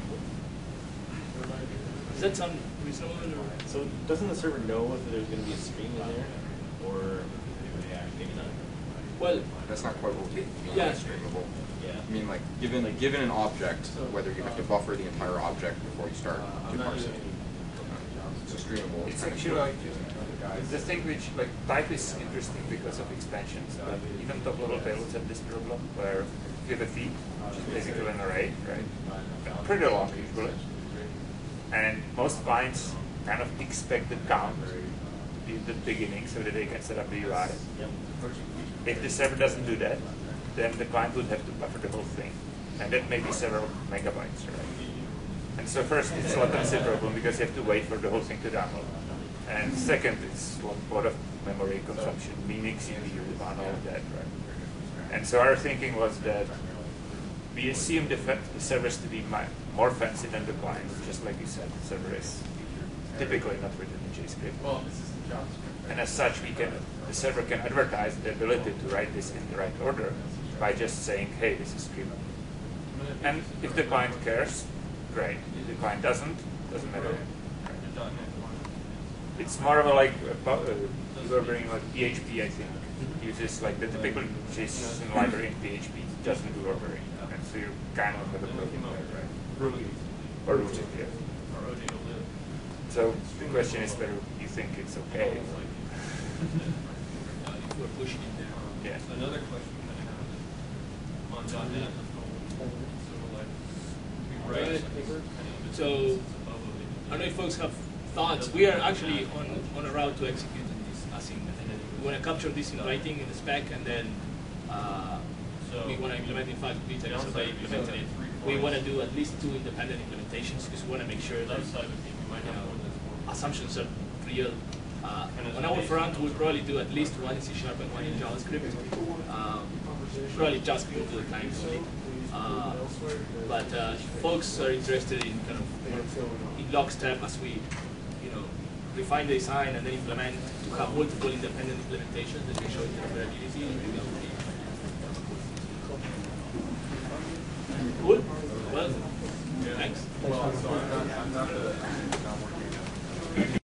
Speaker 1: Does that sound reasonable?
Speaker 7: So doesn't the server know if there's going to be a stream in there, or maybe not?
Speaker 1: Well,
Speaker 12: that's not quite what we mean
Speaker 1: by
Speaker 12: streamable. Yeah. I mean, like given an object, whether you have to buffer the entire object before you start to parse it. It's a streamable.
Speaker 5: It's actually the thing which type is interesting because of expansions. But even top-level payloads have this problem where you have a feed, which is basically an array, right? Pretty long usually. And most clients kind of expect the count to be the beginning so that they can set up the UI. If the server doesn't do that, then the client would have to buffer the whole thing. and that may be several megabytes, right? And so first, it's a latency problem because you have to wait for the whole thing to download. And second, it's a lot of memory consumption, meaning CPU and all of that, right? And so our thinking was that we assume the servers to be more fancy than the client, just like you said, the server is typically not written in JavaScript. And as such, the server can advertise the ability to write this in the right order by just saying, hey, this is script. And if the client cares, great. If the client doesn't matter. It's more of a like delivering like PHP, I think, uses like the typical JSON library in PHP doesn't do ordering, and so you kind of have a problem there, right? Ruby. Or Ruby, yeah. So the question is whether you think it's okay.
Speaker 8: We're pushing it down.
Speaker 5: Yeah.
Speaker 8: Another question I have on .NET. So like, we write
Speaker 1: So, I don't know if folks have thoughts. We are actually on a route to execute this async. We want to capture this in writing in the spec, and then we want to implement, in fact, VTEX. So by implementing it, we want to do at least 2 independent implementations because we want to make sure that assumptions are real. On our front, we'll probably do at least 1 in C# and 1 in JavaScript. Probably JavaScript to the client only. But if folks are interested in kind of in lockstep as we, refine the design and then implement to have multiple independent implementations that can show interoperability, maybe that would be cool. Well, thanks.